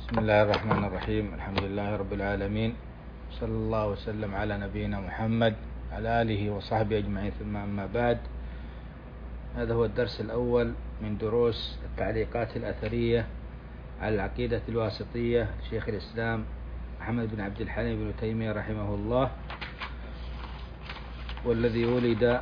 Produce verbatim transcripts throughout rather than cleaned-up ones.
بسم الله الرحمن الرحيم. الحمد لله رب العالمين، صلى الله وسلم على نبينا محمد على آله وصحبه أجمعين، ثم أما بعد. هذا هو الدرس الأول من دروس التعليقات الأثرية على العقيدة الواسطية شيخ الإسلام محمد بن عبد الحليم بن تيمية رحمه الله، والذي ولد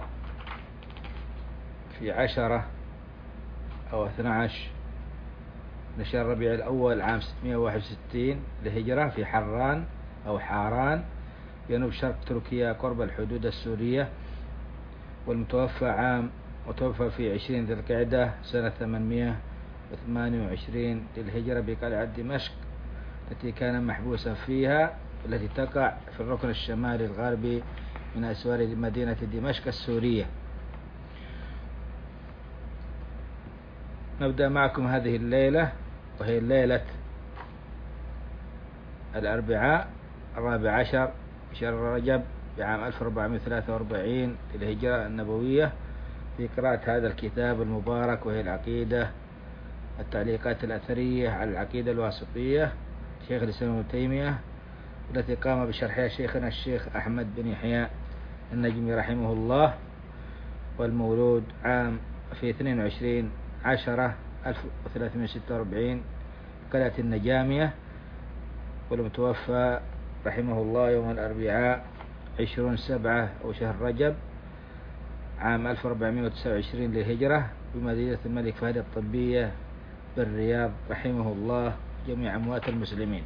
في عشرة أو اثنى عشر من شهر ربيع الأول عام ستمائة وواحد وستين للهجرة في حران أو حاران جنوب شرق تركيا قرب الحدود السورية، والمتوفى عام متوفى في عشرين ذي القعدة سنة ثمانمائة وثمانية وعشرين للهجرة بقلعة دمشق التي كان محبوسا فيها، التي تقع في الركن الشمالي الغربي من أسوار مدينة دمشق السورية. نبدأ معكم هذه الليلة، وهي ليلة الأربعاء الرابع عشر شهر رجب بعام ألف وأربعمائة وثلاثة وأربعين للهجرة النبوية، في قراءة هذا الكتاب المبارك، وهي العقيدة التعليقات الأثرية على العقيدة الواسطية شيخ الإسلام ابن تيمية، التي قام بشرحها شيخنا الشيخ أحمد بن يحيى النجمي رحمه الله، والمولود عام في اثنين وعشرين عشرة ألف وثلاثمائة وستة وأربعين قلعة النجامية، والمتوفى رحمه الله يوم الأربعاء عشرون سبعة أو شهر رجب عام ألف وأربعمائة وتسعة وعشرين للهجرة بمدينة الملك فهد الطبية بالرياض رحمه الله جميع أموات المسلمين.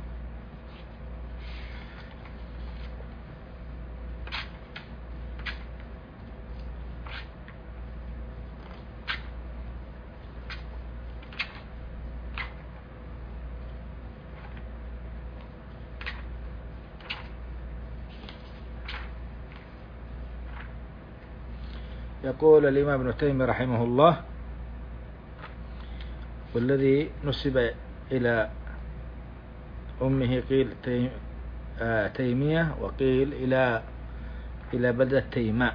يقول الإمام ابن تيمية رحمه الله: والذي نسب إلى أمه قيل تيمية، وقيل إلى إلى بلدة تيماء.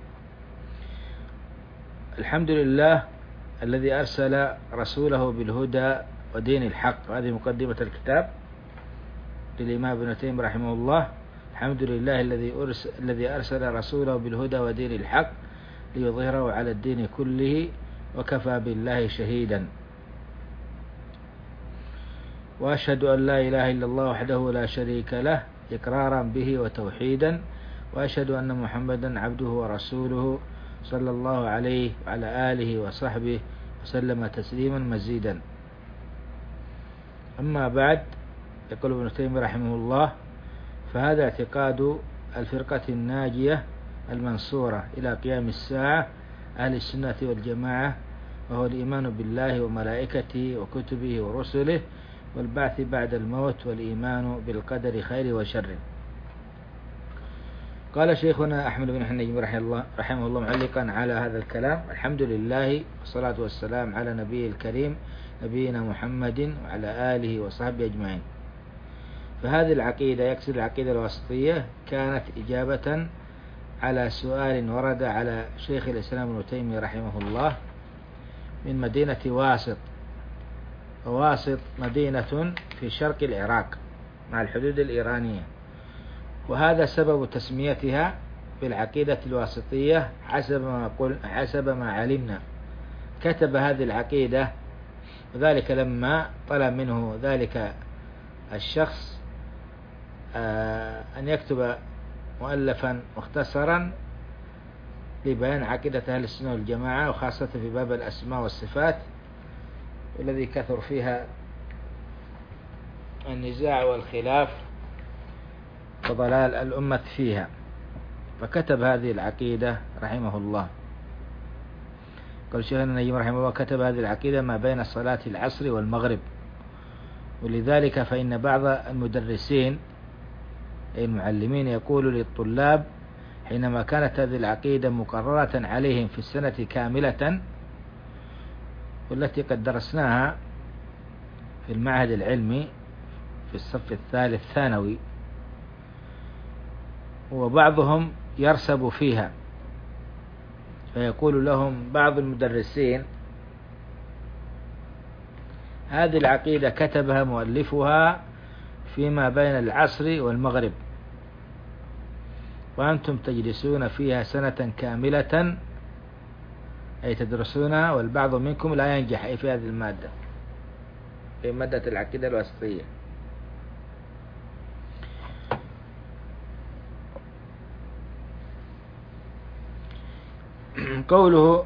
الحمد لله الذي أرسل رسوله بالهدى ودين الحق. هذه مقدمة الكتاب للإمام ابن تيمية رحمه الله. الحمد لله الذي أرسل الذي أرسل رسوله بالهدى ودين الحق ليظهره على الدين كله، وكفى بالله شهيدا. وأشهد أن لا إله إلا الله وحده لا شريك له إقرارا به وتوحيدا، وأشهد أن محمدا عبده ورسوله صلى الله عليه وعلى آله وصحبه وسلم تسليما مزيدا. أما بعد، يقول ابن تيمية رحمه الله: فهذا اعتقاد الفرقة الناجية المنصورة إلى قيام الساعة أهل السنة والجماعة، وهو الإيمان بالله وملائكته وكتبه ورسله والبعث بعد الموت، والإيمان بالقدر خير وشر. قال شيخنا أحمد بن حنبل رحمه الله, رحمه الله معلقا على هذا الكلام: الحمد لله والصلاة والسلام على نبي الكريم نبينا محمد وعلى آله وصحبه أجمعين. فهذه العقيدة، يقصد العقيدة الواسطية، كانت إجابة على سؤال ورد على شيخ الإسلام ابن تيمية رحمه الله من مدينة واسط. وواسط مدينة في شرق العراق مع الحدود الإيرانية، وهذا سبب تسميتها بالعقيدة الواسطية حسب ما قل حسب ما علمنا. كتب هذه العقيدة، وذلك لما طلب منه ذلك الشخص أن يكتب مؤلفا مختصرا لبيان عقيدة أهل السنة والجماعة، وخاصة في باب الأسماء والصفات، والذي كثر فيها النزاع والخلاف وضلال الأمة فيها، فكتب هذه العقيدة رحمه الله. قال شيخنا النجم رحمه الله: كتب هذه العقيدة ما بين صلاة العصر والمغرب. ولذلك فإن بعض المدرسين أي المعلمين يقول للطلاب حينما كانت هذه العقيدة مقررة عليهم في السنة كاملة، والتي قد درسناها في المعهد العلمي في الصف الثالث ثانوي، وبعضهم يرسب فيها، فيقول لهم بعض المدرسين: هذه العقيدة كتبها مؤلفها فيما بين العصر والمغرب، وأنتم تجلسون فيها سنة كاملة أي تدرسونها، والبعض منكم لا ينجح أي في هذه المادة، في مادة العقيدة الوسطية. قوله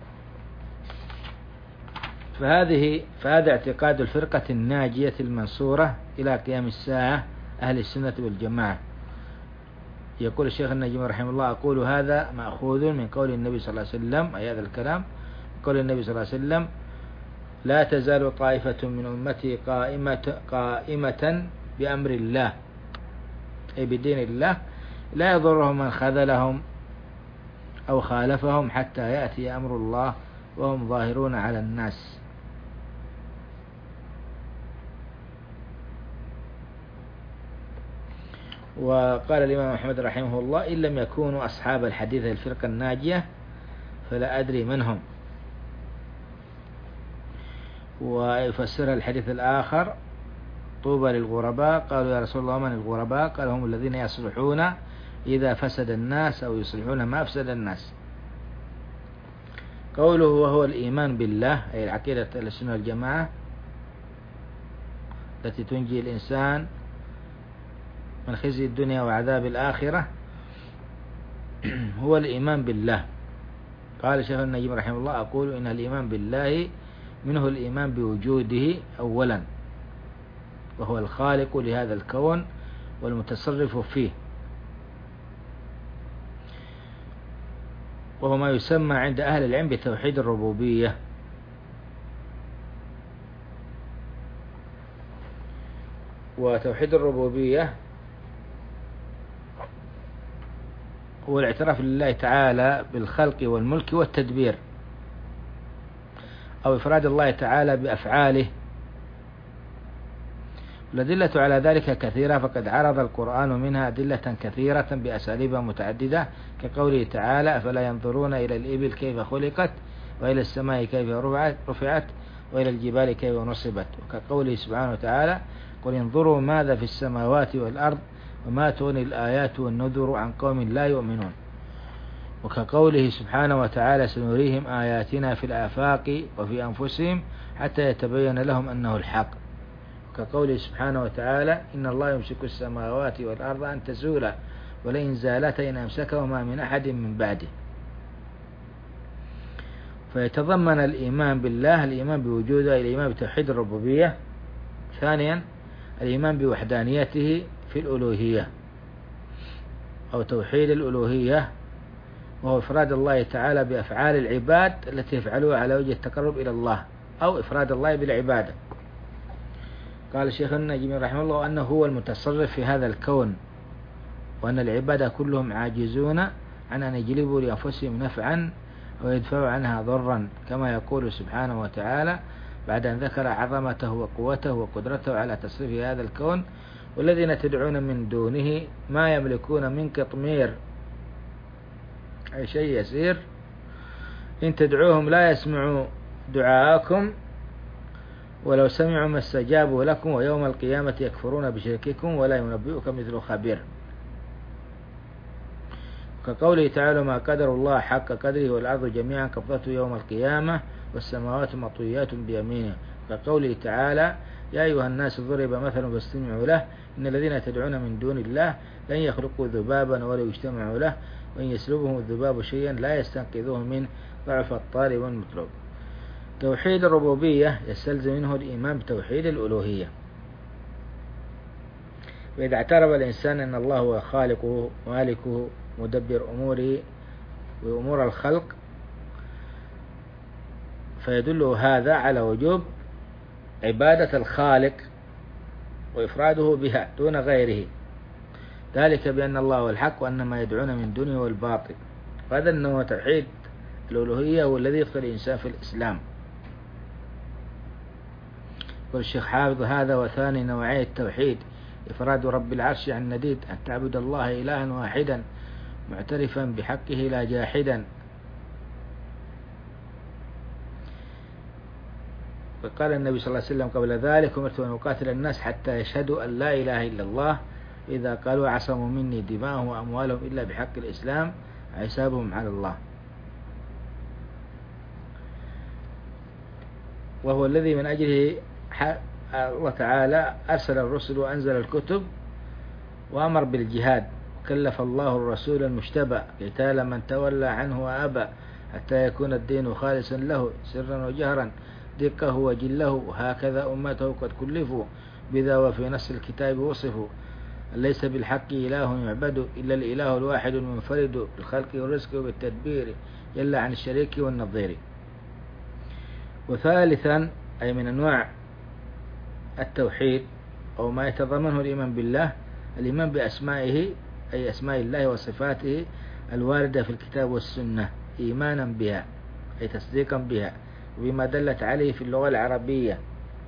فهذه فهذا اعتقاد الفرقة الناجية المنصورة إلى قيام الساعة أهل السنة والجماعة. يقول الشيخ النجمي رحمه الله: أقول هذا مأخوذ من قول النبي صلى الله عليه وسلم، أي هذا الكلام قول النبي صلى الله عليه وسلم: لا تزال طائفة من أمتي قائمة, قائمة بأمر الله، أي بدين الله، لا يضرهم من خذلهم أو خالفهم حتى يأتي أمر الله وهم ظاهرون على الناس. وقال الإمام أحمد رحمه الله: إن لم يكونوا أصحاب الحديث الفرقة الناجية فلا أدري من هم. ويفسرها الحديث الآخر: طوبى للغرباء. قالوا يا رسول الله من الغرباء؟ قال: هم الذين يصلحون إذا فسد الناس أو يصلحون ما أفسد الناس. قوله وهو الإيمان بالله، أي العقيدة السنة والجماعة التي تنجي الإنسان من خزي الدنيا وعذاب الآخرة، هو الإيمان بالله. قال الشيخ النجيم رحمه الله: أقول إن الإيمان بالله منه الإيمان بوجوده أولا، وهو الخالق لهذا الكون والمتصرف فيه، وهو ما يسمى عند أهل العلم بتوحيد الربوبية. وتوحيد الربوبية هو الاعتراف لله تعالى بالخلق والملك والتدبير، أو إفراد الله تعالى بأفعاله. الأدلة على ذلك كثيرة، فقد عرض القرآن منها أدلة كثيرة بأساليب متعددة، كقوله تعالى: أفلا ينظرون إلى الإبل كيف خلقت، وإلى السماء كيف رفعت، وإلى الجبال كيف نصبت، وكقوله سبحانه وتعالى: قل انظروا ماذا في السماوات والأرض وما تغني الآيات والنذر عن قوم لا يؤمنون، وكقوله سبحانه وتعالى: سنريهم آياتنا في الآفاق وفي أنفسهم حتى يتبين لهم أنه الحق، وكقوله سبحانه وتعالى: إن الله يمسك السماوات والأرض أن تزولا ولئن زالتا إن أمسكهما من أحد من بعده. فيتضمن الإيمان بالله الإيمان بوجوده، الإيمان بتوحيد الربوبية. ثانيا الإيمان بوحدانيته في الألوهية أو توحيد الألوهية، وهو إفراد الله تعالى بأفعال العباد التي يفعلوها على وجه التقرب إلى الله، أو إفراد الله بالعبادة. قال الشيخ النجمي رحمه الله: أنه هو المتصرف في هذا الكون، وأن العباد كلهم عاجزون عن أن يجلبوا لأنفسهم نفعا أو يدفعوا عنها ضرا، كما يقول سبحانه وتعالى بعد أن ذكر عظمته وقوته وقدرته على تصريف هذا الكون: والذين تدعون من دونه ما يملكون من قطمير، أي شيء يسير، إن تدعوهم لا يسمعوا دعاءكم ولو سمعوا ما استجابوا لكم ويوم القيامة يكفرون بشرككم ولا ينبئك مثل خبير. كقوله تعالى: ما قدر الله حق قدره والأرض جميعا قبضته يوم القيامة والسماوات مطويات بيمينه. كقوله تعالى: يا أيها الناس ضرب مثل فاستمعوا له إن الذين تدعون من دون الله لن يخلقوا ذبابا ولو اجتمعوا له وإن يسلبهم الذباب شيئا لا يستنقذوه منه ضعف الطالب والمطلوب. توحيد الربوبية يستلزم منه الإيمان بتوحيد الألوهية. وإذا اعترف الإنسان أن الله هو خالقه مالكه مدبر أموره وأمور الخلق، فيدل هذا على وجوب عبادة الخالق وإفراده بها دون غيره، ذلك بأن الله هو الحق وأن ما يدعون من دونه هو الباطل. وهذا النوع توحيد الألوهية هو الذي يدخل الإنسان في الإسلام. يقول الشيخ حافظ: هذا وثاني نوعي التوحيد إفراد رب العرش عن نديد، أن تعبد الله إلها واحدا معترفا بحقه لا جاحدا. قال النبي صلى الله عليه وسلم قبل ذلك: أمرت أن أقاتل الناس حتى يشهدوا أن لا إله إلا الله، إذا قالوا عصموا مني دماءهم وأموالهم إلا بحق الإسلام، حسابهم على الله. وهو الذي من أجله الله تعالى أرسل الرسل وأنزل الكتب وأمر بالجهاد، وكلف الله الرسول المجتبى قتال من تولى عنه وأبى، حتى يكون الدين خالصا له سرا وجهرا، دقه وجله، وهكذا أمته قد كلفوا بذا، وفي نص الكتاب وصفوا: ليس بالحق إله يعبد إلا الإله الواحد المنفرد بالخلق والرزق وبالتدبير، جل عن الشريك والنظير. وثالثا، أي من أنواع التوحيد أو ما يتضمنه الإيمان بالله، الإيمان بأسمائه، أي أسماء الله وصفاته الواردة في الكتاب والسنة، إيمانا بها أي تصديقا بها، وبما دلت عليه في اللغة العربية،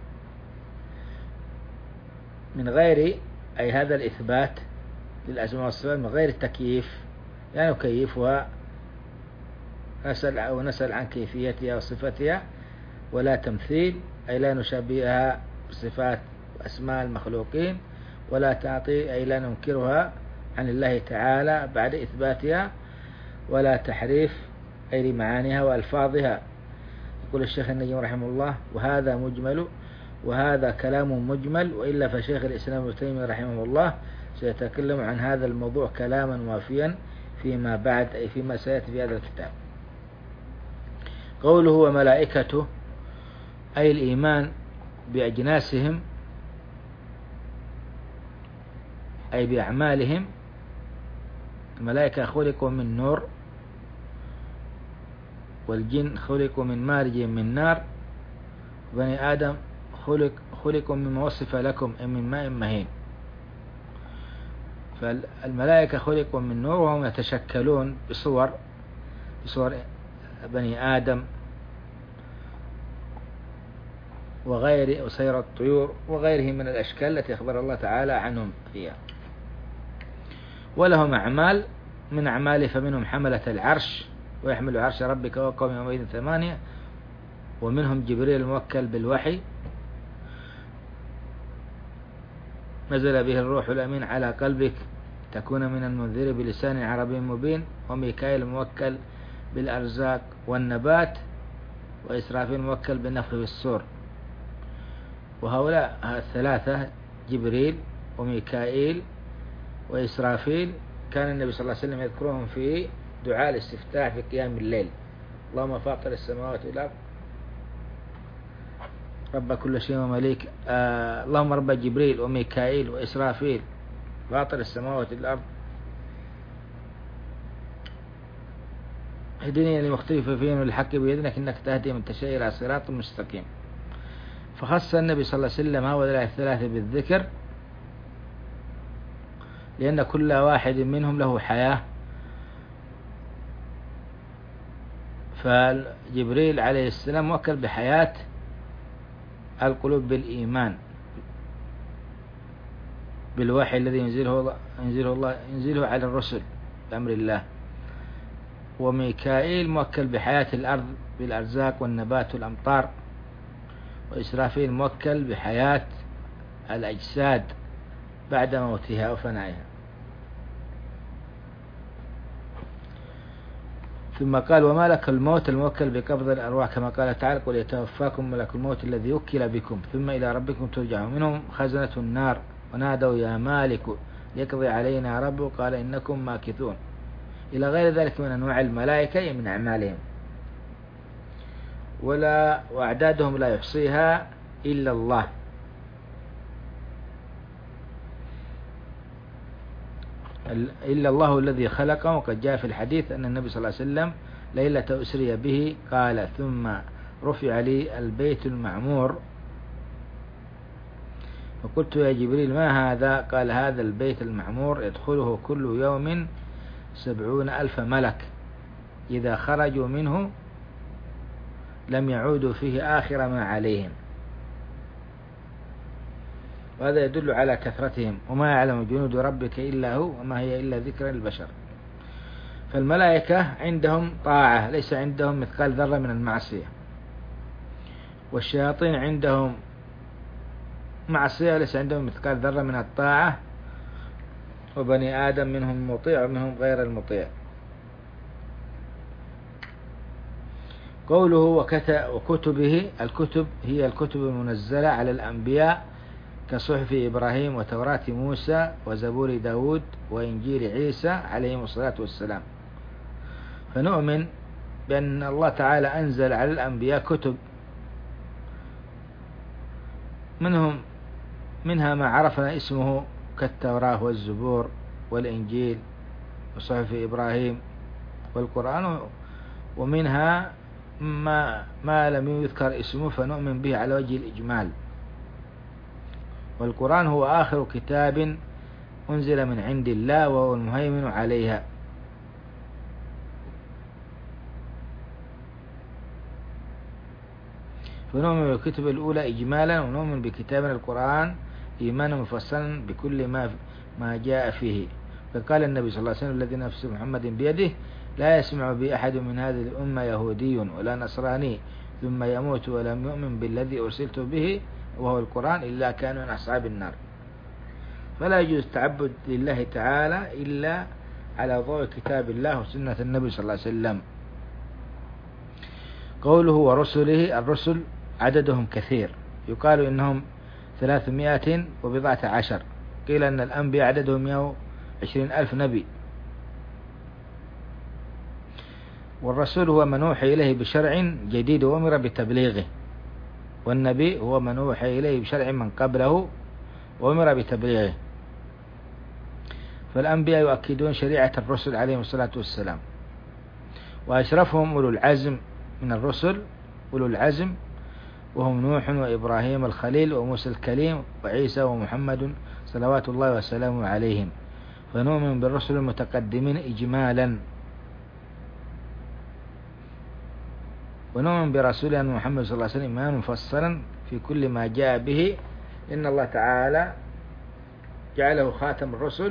من غير أي هذا الإثبات للأسماء والصفات، من غير التكييف، يعني نكيفها نسأل أو نسأل عن كيفيتها وصفتها، ولا تمثيل أي لا نشابهها بصفات وأسماء المخلوقين، ولا تعطي أي لا ننكرها عن الله تعالى بعد إثباتها، ولا تحريف أي لمعانيها وألفاظها. يقول الشيخ النجم رحمه الله: وهذا مجمل، وهذا كلام مجمل، وإلا فشيخ الإسلام ابن تيمية رحمه الله سيتكلم عن هذا الموضوع كلاما وافيا فيما بعد، أي فيما سيأتي في هذا الكتاب. قوله وملائكته، أي الإيمان بأجناسهم أي بأعمالهم. الملائكة خلقوا من نور، والجن خلقوا من مارج من نار، بني آدم خلق خلقوا مما وصف لكم من ماء مهين. فالملائكة خلقوا من نور، وهم يتشكلون بصور بصور بني آدم وغير وسير الطيور وغيره من الأشكال التي أخبر الله تعالى عنهم فيها. ولهم أعمال، من أعماله فمنهم حملة العرش، ويحمل عرش ربك وقوم يومئذ ثمانية، ومنهم جبريل الموكل بالوحي، نزل به الروح الأمين على قلبك تكون من المنذر بلسان عربي مبين، وميكائيل الموكل بالأرزاق والنبات، وإسرافيل الموكل بالنفخ في الصور. وهؤلاء الثلاثة جبريل وميكائيل وإسرافيل كان النبي صلى الله عليه وسلم يذكرهم في دعاء الاستفتاح في قيام الليل: اللهم فاطر السماوات والأرض رب كل شيء ومليك، آه اللهم رب جبريل وميكائيل وإسرافيل فاطر السماوات والأرض اهدني لمختلف فيه والحق بيدنك إنك تهدي من تشاء إلى صراط مستقيم. فخص النبي صلى الله عليه وسلم هؤلاء الثلاثة بالذكر، لأن كل واحد منهم له حياة. فجبريل عليه السلام موكل بحياة القلوب بالإيمان بالوحي الذي ينزله ينزله الله ينزله على الرسل بأمر الله. وميكائيل موكل بحياة الأرض بالأرزاق والنبات والأمطار. وإسرافيل موكل بحياة الأجساد بعد موتها وفنائها. ثم قال وملك الموت الموكل بقبض الأرواح، كما قال تعالى: قل يتوفاكم ملك الموت الذي وكل بكم ثم إلى ربكم ترجعون. منهم خزنة النار ونادوا يا مالك ليقضي علينا ربه قال إنكم ماكثون، إلى غير ذلك من أنواع الملائكة من أعمالهم، ولا وأعدادهم لا يحصيها إلا الله. إلا الله الذي خلقه. وقد جاء في الحديث أن النبي صلى الله عليه وسلم ليلة أسري به قال: ثم رفع لي البيت المعمور فقلت يا جبريل ما هذا؟ قال: هذا البيت المعمور يدخله كل يوم سبعون ألف ملك، إذا خرجوا منه لم يعودوا فيه آخر ما عليهم. وهذا يدل على كثرتهم. وما يعلم جنود ربك إلا هو وما هي إلا ذكرى للبشر. فالملائكة عندهم طاعة، ليس عندهم مثقال ذرة من المعصية. والشياطين عندهم معصية ليس عندهم مثقال ذرة من الطاعة، وبني آدم منهم مطيع ومنهم غير المطيع. قوله وكتبه، الكتب هي الكتب المنزلة على الأنبياء كصحف إبراهيم وتوراة موسى وزبور داود وإنجيل عيسى عليهم الصلاة والسلام. فنؤمن بأن الله تعالى أنزل على الأنبياء كتب، منهم منها ما عرفنا اسمه كالتوراة والزبور والإنجيل وصحف إبراهيم والقرآن، ومنها ما, ما لم يذكر اسمه فنؤمن به على وجه الإجمال. والقرآن هو آخر كتاب أنزل من عند الله وهو المهيمن عليها. فنؤمن بالكتب الأولى إجمالا، ونؤمن بكتابنا القرآن إيمانا مفصلا بكل ما ما جاء فيه. فقال النبي صلى الله عليه وسلم الذي نفس محمد بيده لا يسمع بي أحد من هذه الأمة يهودي ولا نصراني ثم يموت ولم يؤمن بالذي أرسلت به وهو القرآن إلا كان من أصحاب النار. فلا يجوز التعبد لله تعالى إلا على ضوء كتاب الله وسنة النبي صلى الله عليه وسلم. قوله ورسله، الرسل عددهم كثير، يقال إنهم ثلاثمائة وبضعة عشر، قيل أن الأنبياء عددهم مئة وعشرين ألف نبي. والرسول هو من أوحي إليه بشرع جديد وأمر بتبليغه، والنبي هو من أوحي إليه بشرع من قبله وأمر بتبليغه. فالأنبياء يؤكدون شريعة الرسل عليهم الصلاة والسلام، وأشرفهم أولو العزم من الرسل، أولو العزم وهم نوح وإبراهيم الخليل وموسى الكليم وعيسى ومحمد صلوات الله وسلامه عليهم. فنؤمن بالرسل المتقدمين إجمالا، ونؤمن برسولنا محمد صلى الله عليه وسلم إيمانا مفصلا في كل ما جاء به، إن الله تعالى جعله خاتم الرسل،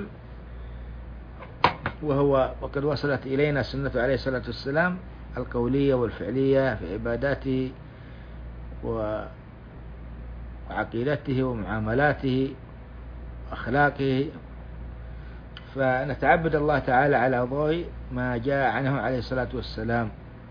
وهو وقد وصلت إلينا سنة عليه الصلاة والسلام القولية والفعلية في عباداته وعقيدته ومعاملاته وأخلاقه، فنتعبد الله تعالى على ضوء ما جاء عنه عليه الصلاة والسلام.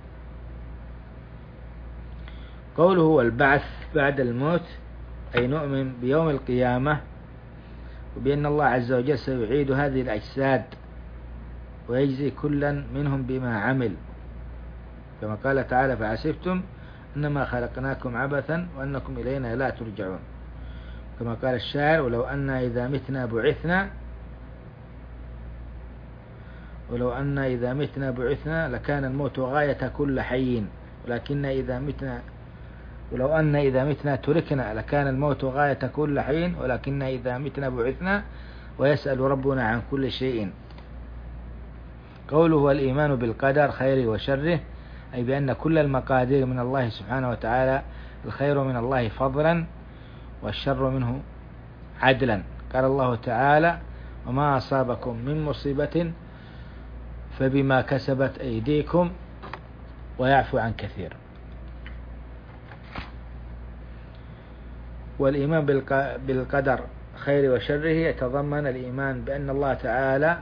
قوله والبعث بعد الموت، أي نؤمن بيوم القيامة وبأن الله عز وجل سيعيد هذه الأجساد ويجزي كلا منهم بما عمل، كما قال تعالى فحسبتم إنما خلقناكم عبثا وأنكم إلينا لا ترجعون، كما قال الشاعر ولو أن إذا متنا بعثنا ولو أن إذا متنا بعثنا لكان الموت غاية كل حي، ولكن إذا متنا ولو أن إذا متنا تركنا لكان الموت غاية كل حي، ولكن إذا متنا بعثنا ويسأل ربنا عن كل شيء. قوله والإيمان بالقدر خيره وشره، أي بأن كل المقادير من الله سبحانه وتعالى، الخير من الله فضلا والشر منه عدلا. قال الله تعالى وما أصابكم من مصيبة فبما كسبت أيديكم ويعفو عن كثير. والإيمان بالقدر خير وشره يتضمن الإيمان بأن الله تعالى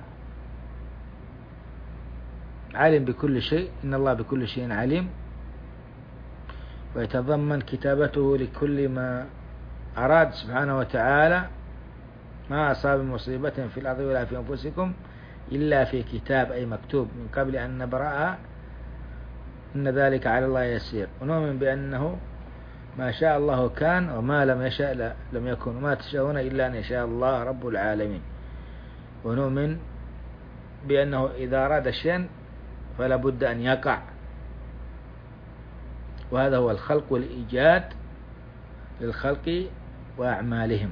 عالم بكل شيء، إن الله بكل شيء عليم، ويتضمن كتابته لكل ما أراد سبحانه وتعالى، ما أصاب مصيبة في الأرض ولا في أنفسكم إلا في كتاب، أي مكتوب من قبل أن نبرأها، إن ذلك على الله يسير. ونؤمن بأنه ما شاء الله كان وما لم يشاء لم يكن، وما تشاءون إلا أن يشاء الله رب العالمين. ونؤمن بأنه إذا أراد شيئا فلا بد أن يقع، وهذا هو الخلق والإيجاد للخلق وأعمالهم.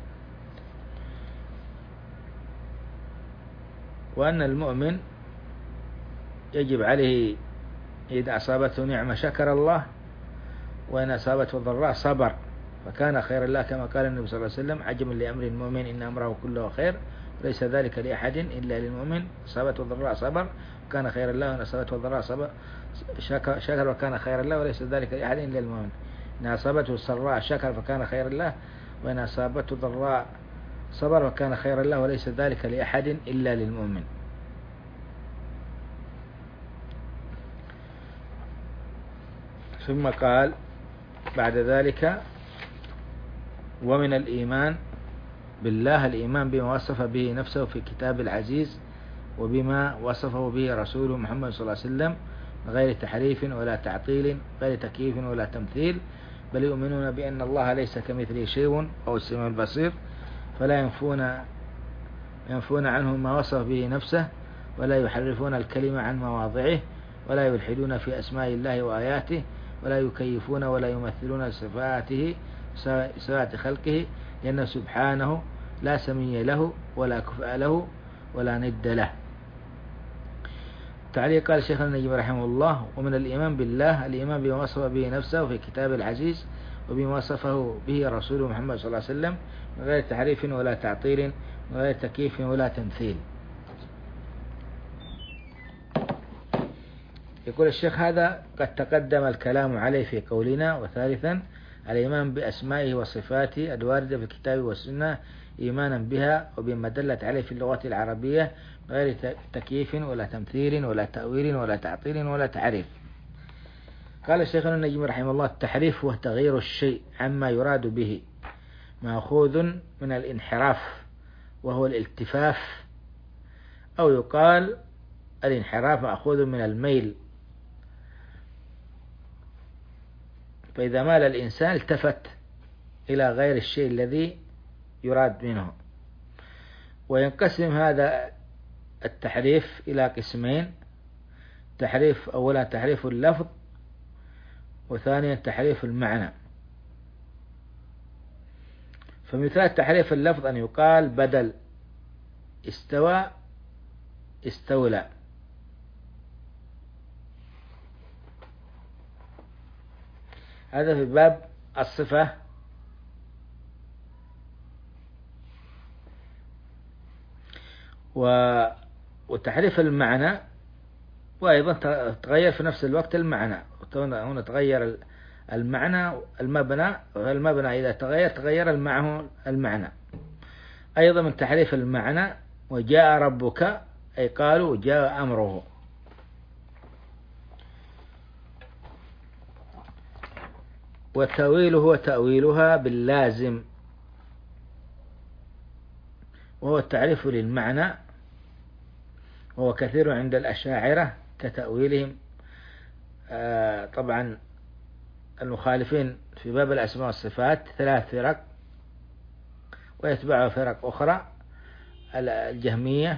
وأن المؤمن يجب عليه إذا أصابته نعمة شكر الله، وإن أصابته ضراء صبر فكان خيرا له، كما قال النبي صلى الله عليه وسلم عجبا لأمر المؤمن إن أمره كله خير وليس ذلك لأحد إلا للمؤمن، أصابته ضراء صبر وكان خيرا له، وإن أصابته ضراء صبر شكر, شكر وكان خيرا له وليس ذلك لأحد إلا للمؤمن. إن أصابته سراء شكر فكان خيرا له، وإن أصابته ضراء صبر فكان خيرا له، وليس ذلك لأحد إلا للمؤمن. ثم قال بعد ذلك: ومن الإيمان بالله الإيمان بما وصف به نفسه في كتاب العزيز، وبما وصفه به رسوله محمد صلى الله عليه وسلم، غير تحريف ولا تعطيل، غير تكييف ولا تمثيل، بل يؤمنون بأن الله ليس كمثله شيء أو السميع البصير، فلا ينفون ينفون عنه ما وصف به نفسه، ولا يحرفون الكلمة عن مواضعه، ولا يلحدون في أسماء الله وآياته، ولا يكيفون ولا يمثلون صفاته صفات خلقه، لأنه سبحانه لا سمي له ولا كفء له ولا ند له. تعليق: قال الشيخ النجم رحمه الله: ومن الإيمان بالله الإيمان بما وصف به نفسه في كتاب العزيز، وبما وصفه به رسوله محمد صلى الله عليه وسلم، من غير تحريف ولا تعطيل، من غير تكييف ولا تمثيل. يقول الشيخ: هذا قد تقدم الكلام عليه في قولنا. وثالثا الإيمان بأسمائه وصفاته الواردة في الكتاب والسنة إيمانا بها وبما دلت عليه في اللغة العربية، غير تكييف ولا تمثيل ولا تأويل ولا تعطيل ولا تعريف. قال الشيخ النجم رحمه الله: التحريف هو تغيير الشيء عما يراد به، مأخوذ من الانحراف وهو الالتفاف، أو يقال الانحراف مأخوذ من الميل، فإذا مال الإنسان التفت إلى غير الشيء الذي يراد منه. وينقسم هذا التحريف إلى قسمين: تحريف أولا تحريف اللفظ، وثانيا تحريف المعنى. فمثال تحريف اللفظ أن يقال بدل استوى استولى، هذا في باب الصفة. وتحريف المعنى وأيضا تغير في نفس الوقت المعنى، هنا تغير المعنى المبنى، والمبنى إذا تغير تغير معه المعنى. أيضا من تحريف المعنى: وجاء ربك، أي قالوا جاء أمره. والتأويل هو تأويلها باللازم، وهو التعريف للمعنى، وهو كثير عند الأشاعرة كتأويلهم. آه طبعا المخالفين في باب الأسماء والصفات ثلاث فرق، ويتبعها فرق أخرى: الجهمية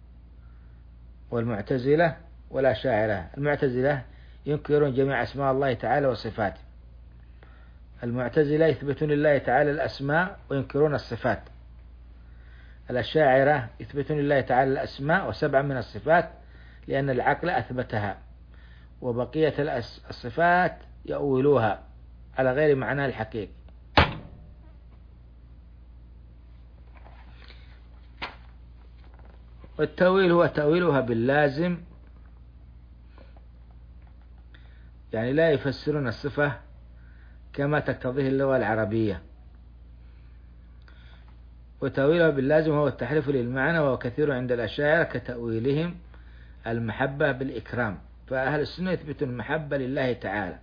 والمعتزلة والأشاعرة. المعتزلة ينكرون جميع أسماء الله تعالى وصفاته، المعتزلة يثبتون لله تعالى الأسماء وينكرون الصفات، الأشاعرة يثبتون لله تعالى الأسماء وسبعا من الصفات لأن العقل أثبتها، وبقية الصفات يؤولوها على غير معناها الحقيقي. والتأويل هو تأويلها باللازم، يعني لا يفسرون الصفة كما تقتضيه اللغة العربية. وتأويلها باللازم هو التحريف للمعنى، وهو كثير عند الأشاعرة كتأويلهم المحبة بالإكرام. فأهل السنة يثبتون المحبة لله تعالى،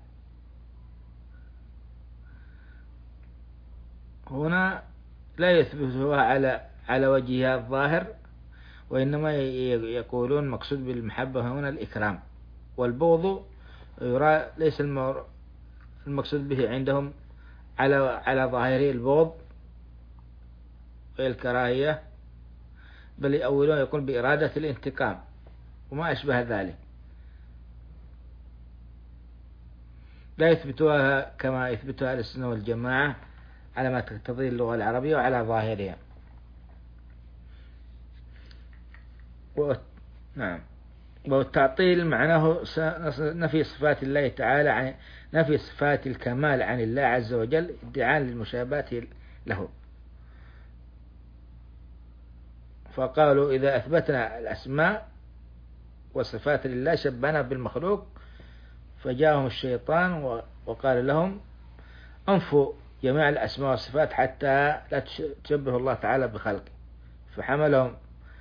هنا لا يثبتها على على وجهها الظاهر، وإنما يقولون مقصود بالمحبة هنا الإكرام. والبغض يرى ليس المقصود به عندهم على على ظاهره البغض والكراهية، بل يؤولون يقول بإرادة الانتقام وما أشبه ذلك، لا يثبتوها كما يثبتها أهل السنة والجماعة على ما تقتضيه اللغة العربية وعلى ظاهرها. و... نعم. والتعطيل معناه نفي صفات الله تعالى عن نفي صفات الكمال عن الله عز وجل ادعاء للمشابهة له. فقالوا إذا أثبتنا الأسماء والصفات لله شبهنا بالمخلوق، فجاءهم الشيطان وقال لهم أنفوا جميع الأسماء والصفات حتى لا تشبه الله تعالى بخلقه، فحملهم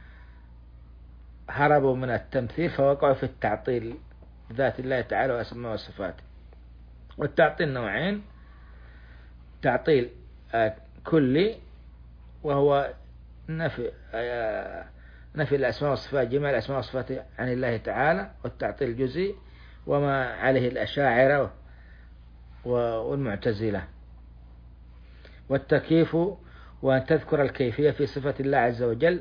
هربوا من التمثيل فوقعوا في التعطيل ذات الله تعالى وأسماء والصفات. والتعطيل نوعين: تعطيل كلي وهو نفي نفي الأسماء والصفات، جميع الأسماء والصفات عن الله تعالى، والتعطيل الجزئي وما عليه الأشاعرة والمعتزلة. والتكييف وأن تذكر الكيفية في صفة الله عز وجل،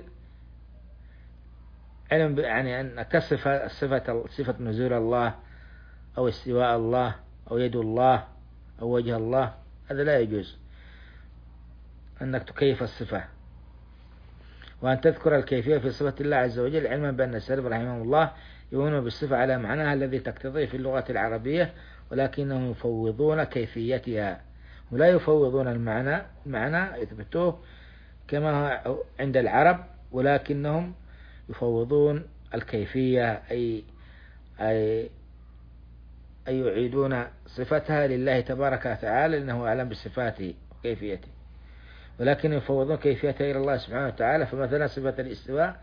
علم يعني أن كصفة صفة صفة نزول الله أو استواء الله أو يد الله أو وجه الله، هذا لا يجوز أنك تكيف الصفة. وأن تذكر الكيفية في صفة الله عز وجل، علما بأن السلف رحمه الله يؤمنون بالصفة على معناها الذي تقتضيه في اللغة العربية، ولكنهم يفوضون كيفيتها ولا يفوضون المعنى، المعنى يثبتوه كما هو عند العرب، ولكنهم يفوضون الكيفية، أي أي أي يعيدون صفتها لله تبارك وتعالى لأنه أعلم بصفاته وكيفيته، ولكن يفوضون كيفيتها إلى الله سبحانه وتعالى. فمثلا صفة الاستواء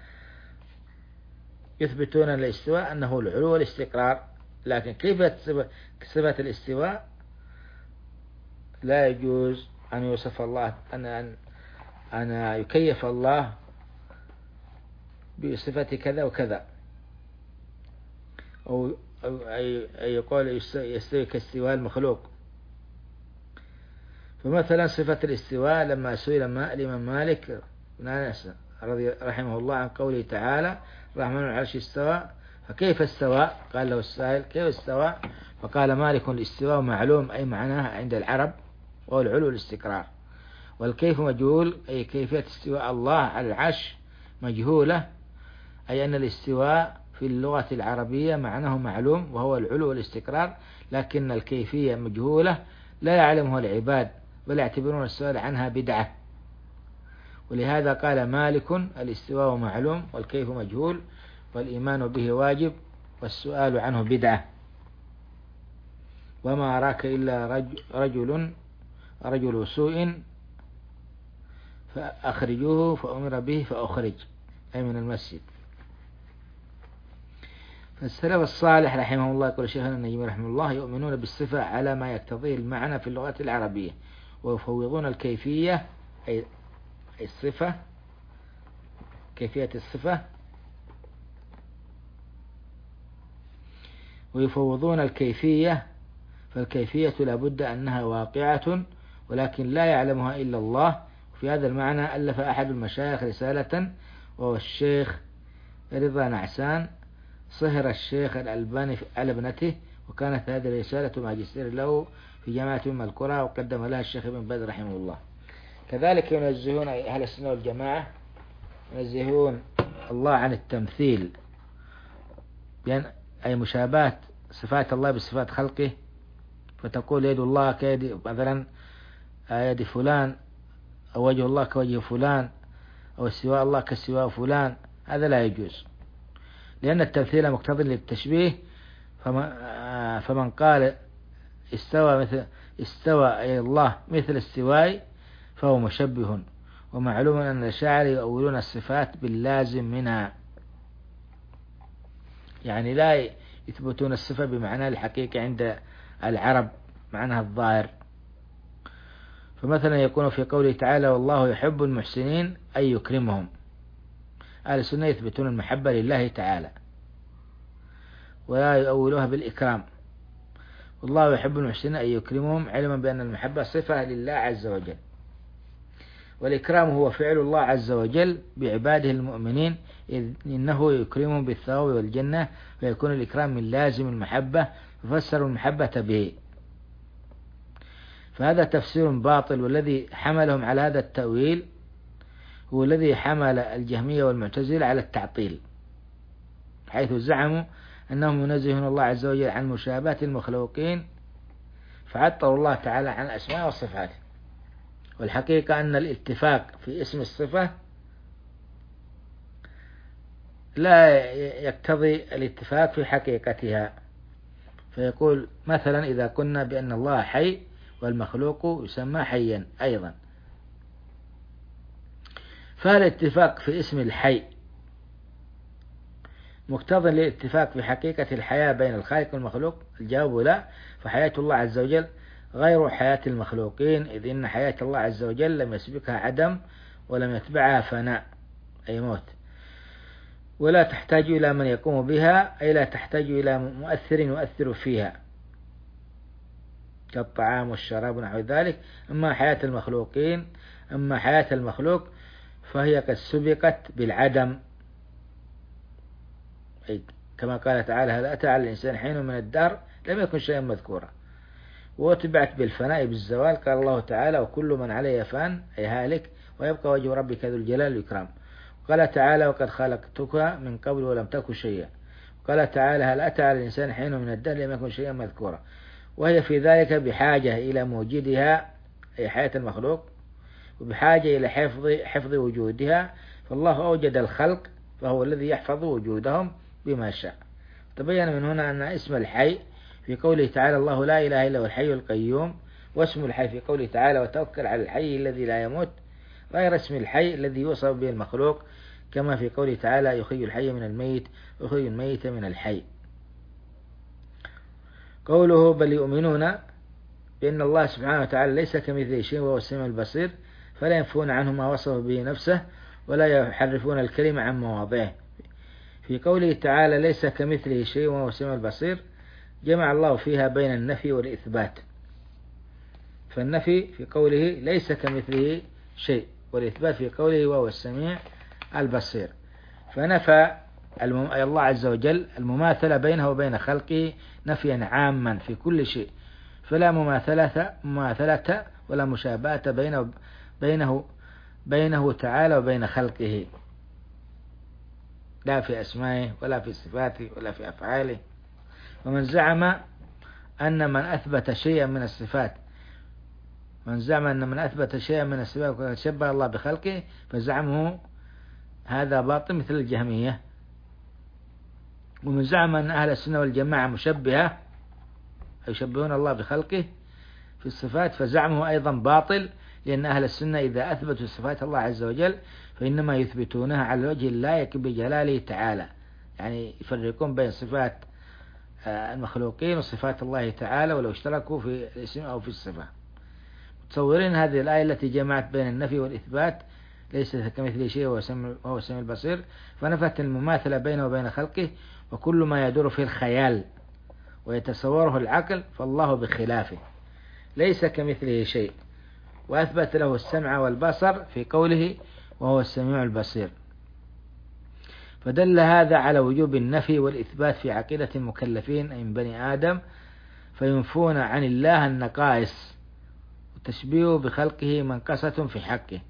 يثبتون الاستواء أنه العلو والاستقرار، لكن كيف صفة الاستواء لا يجوز أن يوصف الله أن أن أن يكيف الله بصفة كذا وكذا، أو أي يقول يستوي كاستواء المخلوق. فمثلا صفة الاستواء لما سئل الإمام مالك بن أنس رضي رحمه الله عن قوله تعالى الرحمن على العرش استوى، فكيف استوى؟ قال له السائل كيف استوى؟ فقال مالك الاستواء معلوم أي معناها عند العرب وهو العلو والاستقرار، والكيف مجهول أي كيفية استواء الله على العرش مجهولة، أي أن الاستواء في اللغة العربية معناه معلوم وهو العلو والاستقرار، لكن الكيفية مجهولة لا يعلمها العباد بل يعتبرون السؤال عنها بدعة. ولهذا قال مالك الاستواء معلوم والكيف مجهول والإيمان به واجب والسؤال عنه بدعة، وما أراك إلا رجل رجل سوء فأخرجوه فأمر به فأخرج، أي من المسجد. فالسلف الصالح رحمه الله يقول شيخنا النجمي رحمه الله يؤمنون بالصفة على ما يقتضيه المعنى في اللغة العربية، ويفوضون الكيفية أي الصفة كيفية الصفة ويفوضون الكيفية، فالكيفية لابد أنها واقعة ولكن لا يعلمها إلا الله. في هذا المعنى ألف أحد المشايخ رسالة وهو الشيخ رضا نعسان صهر الشيخ الألباني على ابنته، وكانت هذه الرسالة ماجستير له في جامعة أم القرى وقدم لها الشيخ ابن باز رحمه الله. كذلك ينزهون أهل السنة والجماعة ينزهون الله عن التمثيل، بأن أي مشابهة صفات الله بصفات خلقه، فتقول يد الله كيد مثلا يد فلان، أو وجه الله كوجه فلان، أو استواء الله كاستواء فلان، هذا لا يجوز، لأن التمثيل مقتضي للتشبيه. فمن قال استوى مثل استوى أي الله مثل استواء فهو مشبه، ومعلوم أن الأشاعرة يؤولون الصفات باللازم منها، يعني لا يثبتون الصفة بمعنى الحقيقي عند العرب معناها الظاهر. فمثلا يكون في قوله تعالى والله يحب المحسنين أي يكرمهم، أهل السنة يثبتون المحبة لله تعالى ولا يؤولوها بالإكرام، والله يحب المحسنين أي يكرمهم علما بأن المحبة صفة لله عز وجل، والإكرام هو فعل الله عز وجل بعباده المؤمنين، إذ إنه يكرمهم بالثواب والجنة، فيكون الإكرام من لازم المحبة، ففسروا المحبة به. فهذا تفسير باطل، والذي حملهم على هذا التأويل هو الذي حمل الجهمية والمعتزلة على التعطيل، حيث زعموا أنهم ينزهون الله عز وجل عن مشابهة المخلوقين، فعطلوا الله تعالى عن الأسماء والصفات. والحقيقة أن الاتفاق في اسم الصفة لا يقتضي الاتفاق في حقيقتها. فيقول مثلا إذا قلنا بأن الله حي والمخلوق يسمى حيا أيضا. فالاتفاق في اسم الحي مقتضى للاتفاق في حقيقة الحياة بين الخالق والمخلوق؟ الجواب لا، فحياة الله عز وجل غير حياة المخلوقين، إذ إن حياة الله عز وجل لم يسبقها عدم ولم يتبعها فناء أي موت، ولا تحتاج إلى من يقوم بها، أي لا تحتاج إلى مؤثر يؤثر فيها كالطعام والشراب ونحو ذلك. أما حياة المخلوقين أما حياة المخلوق فهي قد سبقت بالعدم، أي كما قال تعالى: هل أتى على الإنسان حين من الدهر لم يكن شيئا مذكورا، وتبعت بالفناء بالزوال. قال الله تعالى: وكل من عليه فان أي هالك ويبقى وجه ربك ذو الجلال والإكرام. قال تعالى: وقد خلقتك من قبل ولم تك شيئا. قال تعالى: هل أتى على الإنسان حين من الدهر لم يكن شيئا مذكورا، وهي في ذلك بحاجة إلى موجدها أي حياة المخلوق، وبحاجة إلى حفظ حفظ وجودها، فالله أوجد الخلق فهو الذي يحفظ وجودهم بما شاء. تبين من هنا أن اسم الحي في قوله تعالى: الله لا إله إلا هو الحي القيوم، واسم الحي في قوله تعالى: وتوكل على الحي الذي لا يموت، غير اسم الحي الذي يوصف به المخلوق، كما في قوله تعالى: يخرج الحي من الميت ويخرج الميت من الحي. قوله: بل يؤمنون بأن الله سبحانه وتعالى ليس كمثله شيء وهو السميع البصير، فلا ينفون عنه ما وصف به نفسه ولا يحرفون الكلمة عن مواضعه. في قوله تعالى: ليس كمثله شيء وهو السميع البصير، جمع الله فيها بين النفي والإثبات، فالنفي في قوله ليس كمثله شيء، والإثبات في قوله وهو السميع البصير. فنفى الله عز وجل المماثلة بينه وبين خلقه نفيا عاما في كل شيء، فلا مماثلة مماثلة ولا مشابهة بينه بينه بينه تعالى وبين خلقه، لا في أسمائه ولا في صفاته ولا في أفعاله. ومن زعم أن من أثبت شيئا من الصفات من زعم أن من أثبت شيئا من الصفات وقد شبه الله بخلقه فزعمه هذا باطل مثل الجهمية. ومن زعم أن أهل السنة والجماعة مشبهة يشبهون الله بخلقه في الصفات فزعمه أيضا باطل، لأن أهل السنة إذا أثبتوا صفات الله عز وجل فإنما يثبتونها على الوجه اللائق بجلاله تعالى، يعني يفرقون بين صفات المخلوقين وصفات الله تعالى ولو اشتركوا في الاسم أو في الصفة. متصورين هذه الآية التي جمعت بين النفي والإثبات، ليس كمثله شيء وهو السميع البصير، فنفت المماثلة بينه وبين خلقه، وكل ما يدور في الخيال ويتصوره العقل فالله بخلافه ليس كمثله شيء، وأثبت له السمع والبصر في قوله وهو السميع البصير. فدل هذا على وجوب النفي والإثبات في عقيدة المكلفين أي من بني آدم، فينفون عن الله النقائص وتشبيه بخلقه منقصة في حقه،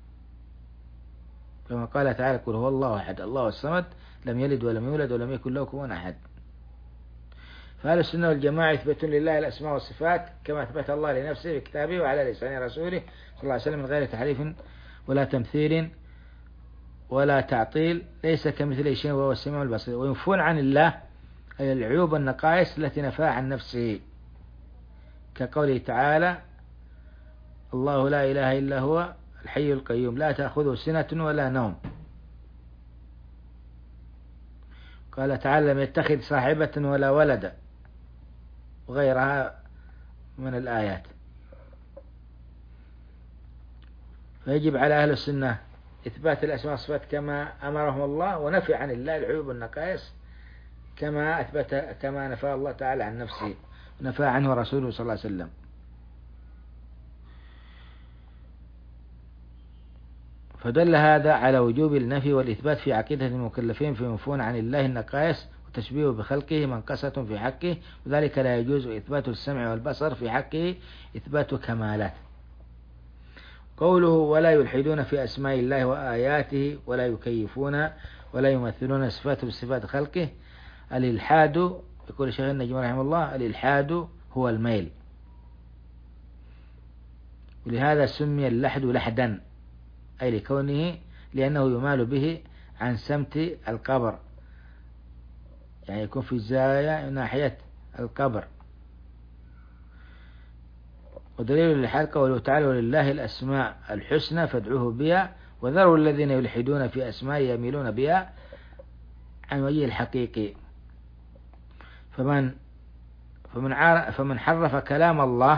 كما قال تعالى: قل هو الله أحد الله الصمد لم يلد ولم يولد ولم يكن له كفوا أحد. فأهل السنة والجماعة يثبتون لله الأسماء والصفات كما أثبت الله لنفسه في كتابه وعلى لسان رسوله صلى الله عليه وسلم من غير تحريف ولا تمثيل ولا تعطيل، ليس كمثله شيء وهو السميع البصير. وينفون عن الله أي العيوب والنقائص التي نفاها عن نفسه، كقوله تعالى: الله لا إله إلا هو الحي القيوم لا تأخذه سنة ولا نوم. قال تعالى: لم يتخذ صاحبة ولا ولدا، وغيرها من الآيات. فيجب على أهل السنة إثبات الأسماء والصفات كما أمرهم الله، ونفي عن الله العيوب والنقائص كما أثبت كما نفى الله تعالى عن نفسه ونفى عنه رسوله صلى الله عليه وسلم. فدل هذا على وجوب النفي والإثبات في عقيدة المكلفين، فينفون عن الله النقائص وتشبيه بخلقه منقصة في حقه، وذلك لا يجوز إثبات السمع والبصر في حقه إثبات كمالات. قوله: ولا يلحدون في أسماء الله وآياته ولا يكيفون ولا يمثلون صفاته بصفات خلقه. الإلحاد يقول الشيخ النجم رحمه الله: الإلحاد هو الميل، ولهذا سمي اللحد لحدا، أي لكونه لأنه يمال به عن سمت القبر، يعني يكون في الزاوية ناحية القبر. ودليل الإلحاد قوله تعالى ولله الأسماء الحسنى فادعوه بها وذروا الذين يلحدون في أسماء يميلون بها عن وجه الحقيقي. فمن فمن فمن حرف كلام الله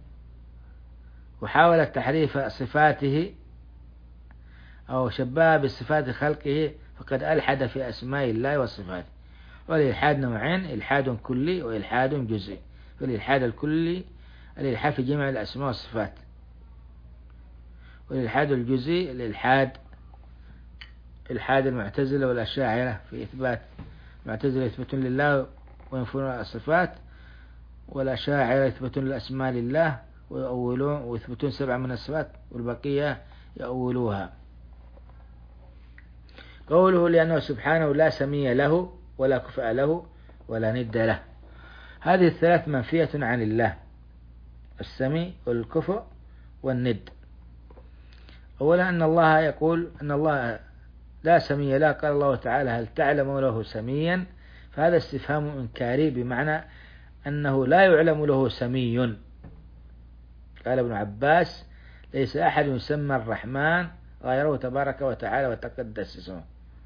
وحاول تحريف صفاته أو شبه بصفات خلقه فقد ألحد في أسماء الله وصفاته. والإلحاد نوعين: إلحاد كلي وإلحاد جزئي. فالإلحاد الكلي الإلحاد في جميع الأسماء والصفات، والإلحاد الجزئي الإلحاد إلحاد المعتزلة والأشاعرة في إثبات. المعتزلة يثبتون لله وينفون الصفات، والأشاعرة يثبتون الأسماء لله ويؤولون ويثبتون سبع من الصفات والبقية يؤولوها. قوله لأنه سبحانه لا سمي له ولا كفء له ولا ند له. هذه الثلاث منفية عن الله: السمي والكفء والند. أولا أن الله يقول أن الله لا سمي له، قال الله تعالى هل تعلم له سميا؟ فهذا استفهام إنكاري بمعنى أنه لا يعلم له سمي. قال ابن عباس ليس أحد يسمى الرحمن غيره تبارك وتعالى وتقدس اسمه.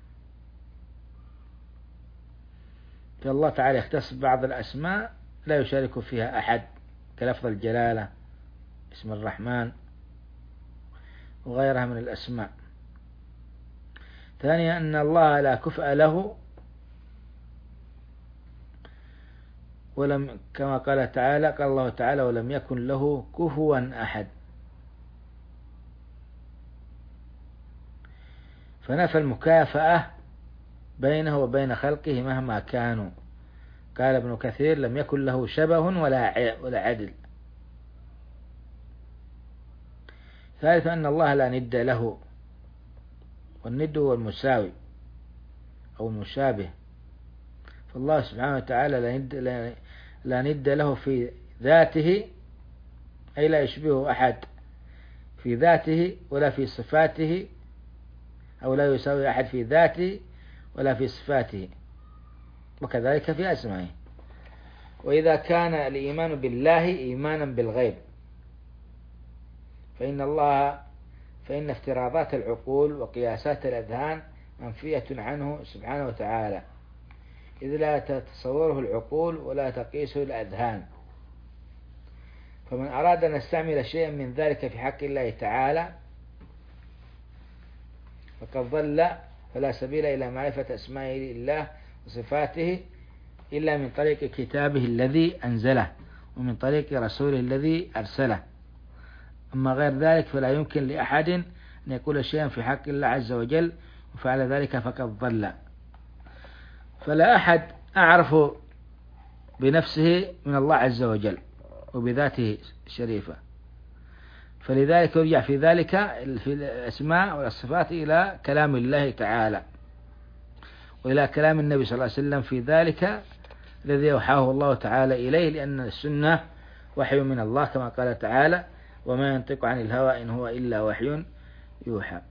فالله تعالى يختص ببعض الأسماء لا يشارك فيها أحد، كلفظ الجلالة اسم الرحمن وغيرها من الأسماء. ثانيا أن الله لا كفء له، ولم كما قال تعالى قال الله تعالى ولم يكن له كفوا أحد. فنفى المكافأة بينه وبين خلقه مهما كانوا. قال ابن كثير لم يكن له شبه ولا ولا عدل. ثالثا أن الله لا ند له، والند هو المساوي أو المشابه. فالله سبحانه وتعالى لا ند, لا ند له في ذاته، أي لا يشبهه أحد في ذاته ولا في صفاته، أو لا يساوي أحد في ذاته ولا في صفاته، وكذلك في أسمائه. وإذا كان الإيمان بالله إيمانا بالغيب فإن الله فإن افتراضات العقول وقياسات الأذهان منفية عنه سبحانه وتعالى، إذ لا تتصوره العقول ولا تقيسه الأذهان. فمن أراد أن يستعمل شيئا من ذلك في حق الله تعالى فقد ضل، فلا سبيل إلى معرفة أسماء الله وصفاته إلا من طريق كتابه الذي أنزله ومن طريق رسوله الذي أرسله. أما غير ذلك فلا يمكن لأحد أن يقول شيئا في حق الله عز وجل وفعل ذلك فقد ضل. فلا أحد أعرف بنفسه من الله عز وجل وبذاته الشريفة، فلذلك يرجع في ذلك في الأسماء والصفات إلى كلام الله تعالى وإلى كلام النبي صلى الله عليه وسلم في ذلك الذي يوحاه الله تعالى إليه، لأن السنة وحي من الله كما قال تعالى وما ينطق عن الهوى إن هو إلا وحي يوحى.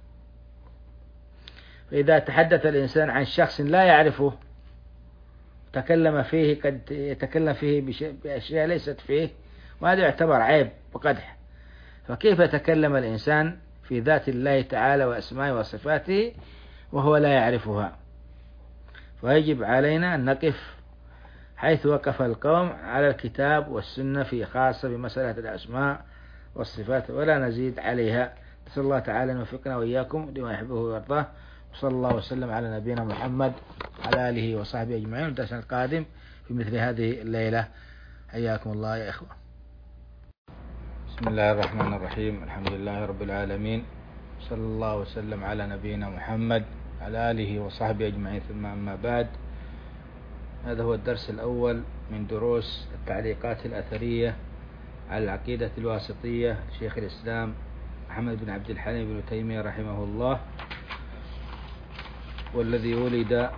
فإذا تحدث الإنسان عن شخص لا يعرفه تكلم فيه قد يتكلم فيه بأشياء ليست فيه، وهذا يعتبر عيب وقدح. فكيف يتكلم الإنسان في ذات الله تعالى وأسمائه وصفاته وهو لا يعرفها؟ فيجب علينا أن نقف حيث وقف القوم على الكتاب والسنة في خاصة بمسألة الأسماء والصفات ولا نزيد عليها. نسأل الله تعالى أن يوفقنا وإياكم لما يحبه ويرضاه، وصلى الله وسلم على نبينا محمد على آله وصحبه أجمعين. والدرس القادم في مثل هذه الليلة. حياكم الله يا إخوة. بسم الله الرحمن الرحيم. الحمد لله رب العالمين، صلى الله وسلم على نبينا محمد على آله وصحبه أجمعين. ثم أما بعد، هذا هو الدرس الأول من دروس التعليقات الأثرية على العقيدة الواسطية شيخ الإسلام محمد بن عبد الحليم بن تيمية رحمه الله، والذي ولد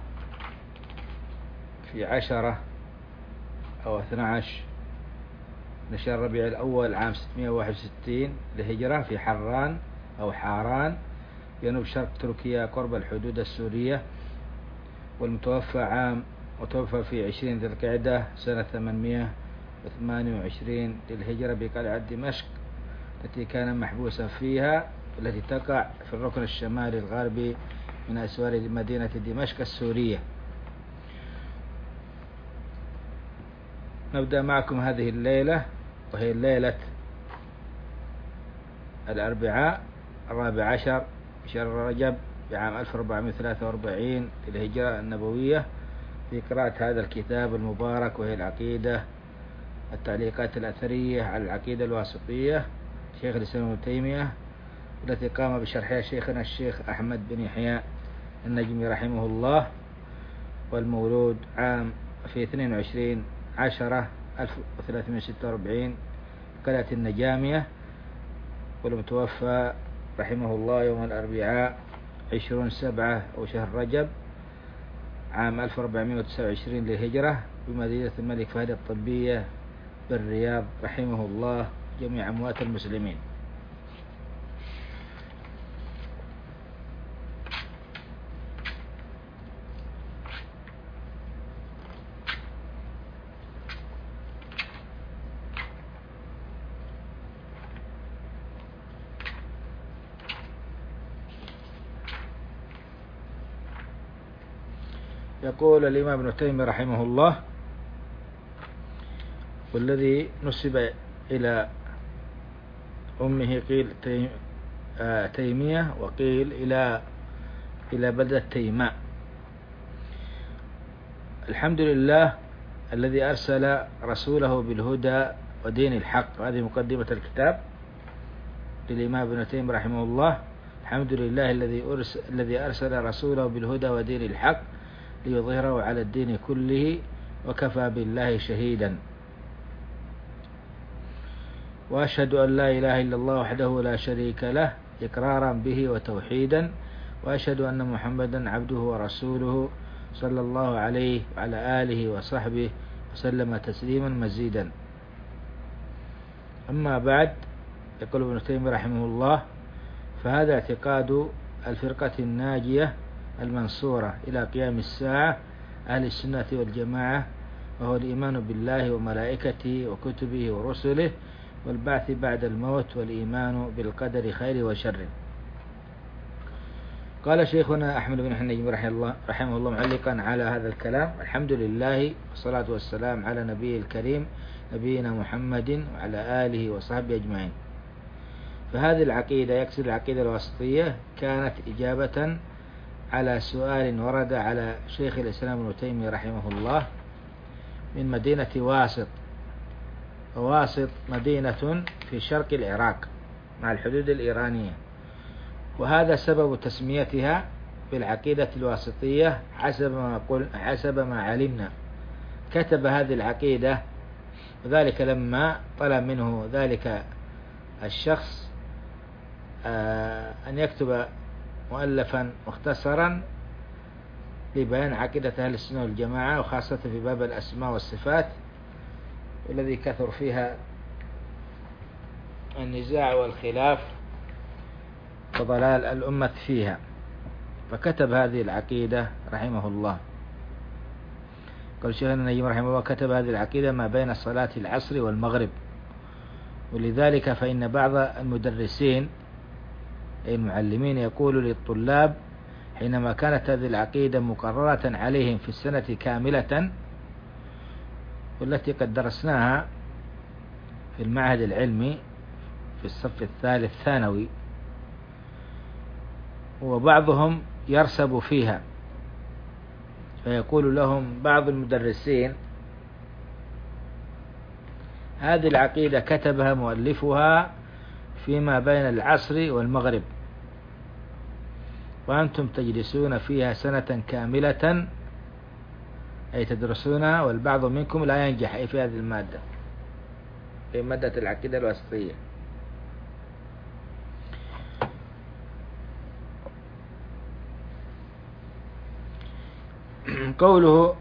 في عشرة أو اثنى عشر من شهر ربيع الأول عام ستمائة وواحد وستين للهجرة في حران أو حاران جنوب شرق تركيا قرب الحدود السورية، والمتوفى عام وتوفى في عشرين ذي القعدة سنة ثمانمائة وثمانية وعشرين للهجرة بقلعة دمشق التي كان محبوسا فيها، التي تقع في الركن الشمالي الغربي من أسوار مدينة دمشق السورية. نبدأ معكم هذه الليلة، وهي ليلة الأربعاء الرابع عشر شهر رجب بعام ألف وأربعمائة وثلاثة وأربعين للهجرة النبوية، في قراءة هذا الكتاب المبارك، وهي العقيدة التعليقات الأثرية على العقيدة الواسطية شيخ الإسلام ابن تيمية، التي قام بشرحها شيخنا الشيخ أحمد بن يحيى النجمي رحمه الله، والمولود عام في اثنين وعشرين عشرة ألف وثلاثمائة وستة وأربعين قلعة النجامية، والمتوفى رحمه الله يوم الأربعاء عشرون سبعة أو شهر رجب عام ألف وأربعمائة وتسعة وعشرين للهجرة بمدينة الملك فهد الطبية بالرياض رحمه الله جميع أموات المسلمين. يقول الإمام ابن تيمية رحمه الله: والذي نسب إلى أمه قيل تيمية، وقيل إلى إلى بلدة تيماء. الحمد لله الذي أرسل رسوله بالهدى ودين الحق. هذه مقدمة الكتاب للإمام ابن تيمية رحمه الله. الحمد لله الذي أرسل, الذي أرسل رسوله بالهدى ودين الحق ليظهره على الدين كله، وكفى بالله شهيدا. وأشهد أن لا إله إلا الله وحده لا شريك له إقرارا به وتوحيدا، وأشهد أن محمدا عبده ورسوله صلى الله عليه وعلى آله وصحبه وسلم تسليما مزيدا. أما بعد، يقول ابن تيمية رحمه الله: فهذا اعتقاد الفرقة الناجية المنصورة إلى قيام الساعة أهل السنة والجماعة، وهو الإيمان بالله وملائكته وكتبه ورسله والبعث بعد الموت، والإيمان بالقدر خير وشر. قال شيخنا أحمد بن حنيج رحمه الله, رحمه الله معلقا على هذا الكلام: الحمد لله والصلاة والسلام على نبي الكريم نبينا محمد وعلى آله وصحبه أجمعين. فهذه العقيدة، يقصد العقيدة الواسطية، كانت إجابة على سؤال ورد على شيخ الإسلام ابن تيمية رحمه الله من مدينة واسط. وواسط مدينة في شرق العراق مع الحدود الإيرانية، وهذا سبب تسميتها بالعقيدة الواسطية حسب ما قل حسب ما علمنا. كتب هذه العقيدة، وذلك لما طلب منه ذلك الشخص أن يكتب مؤلفا مختصرا لبيان عقيدة أهل السنة والجماعة، وخاصة في باب الأسماء والصفات، والذي كثر فيها النزاع والخلاف وضلال الأمة فيها. فكتب هذه العقيدة رحمه الله. قال شيخنا النجم رحمه الله: كتب هذه العقيدة ما بين صلاة العصر والمغرب. ولذلك فإن بعض المدرسين أي المعلمين يقول للطلاب حينما كانت هذه العقيدة مقررة عليهم في السنة كاملة، والتي قد درسناها في المعهد العلمي في الصف الثالث ثانوي، وبعضهم يرسب فيها، فيقول لهم بعض المدرسين: هذه العقيدة كتبها مؤلفها فيما بين العصر والمغرب، وأنتم تجلسون فيها سنة كاملة، أي تدرسونها، والبعض منكم لا ينجح أي في هذه المادة، في مادة العقيدة الواسطية. قوله: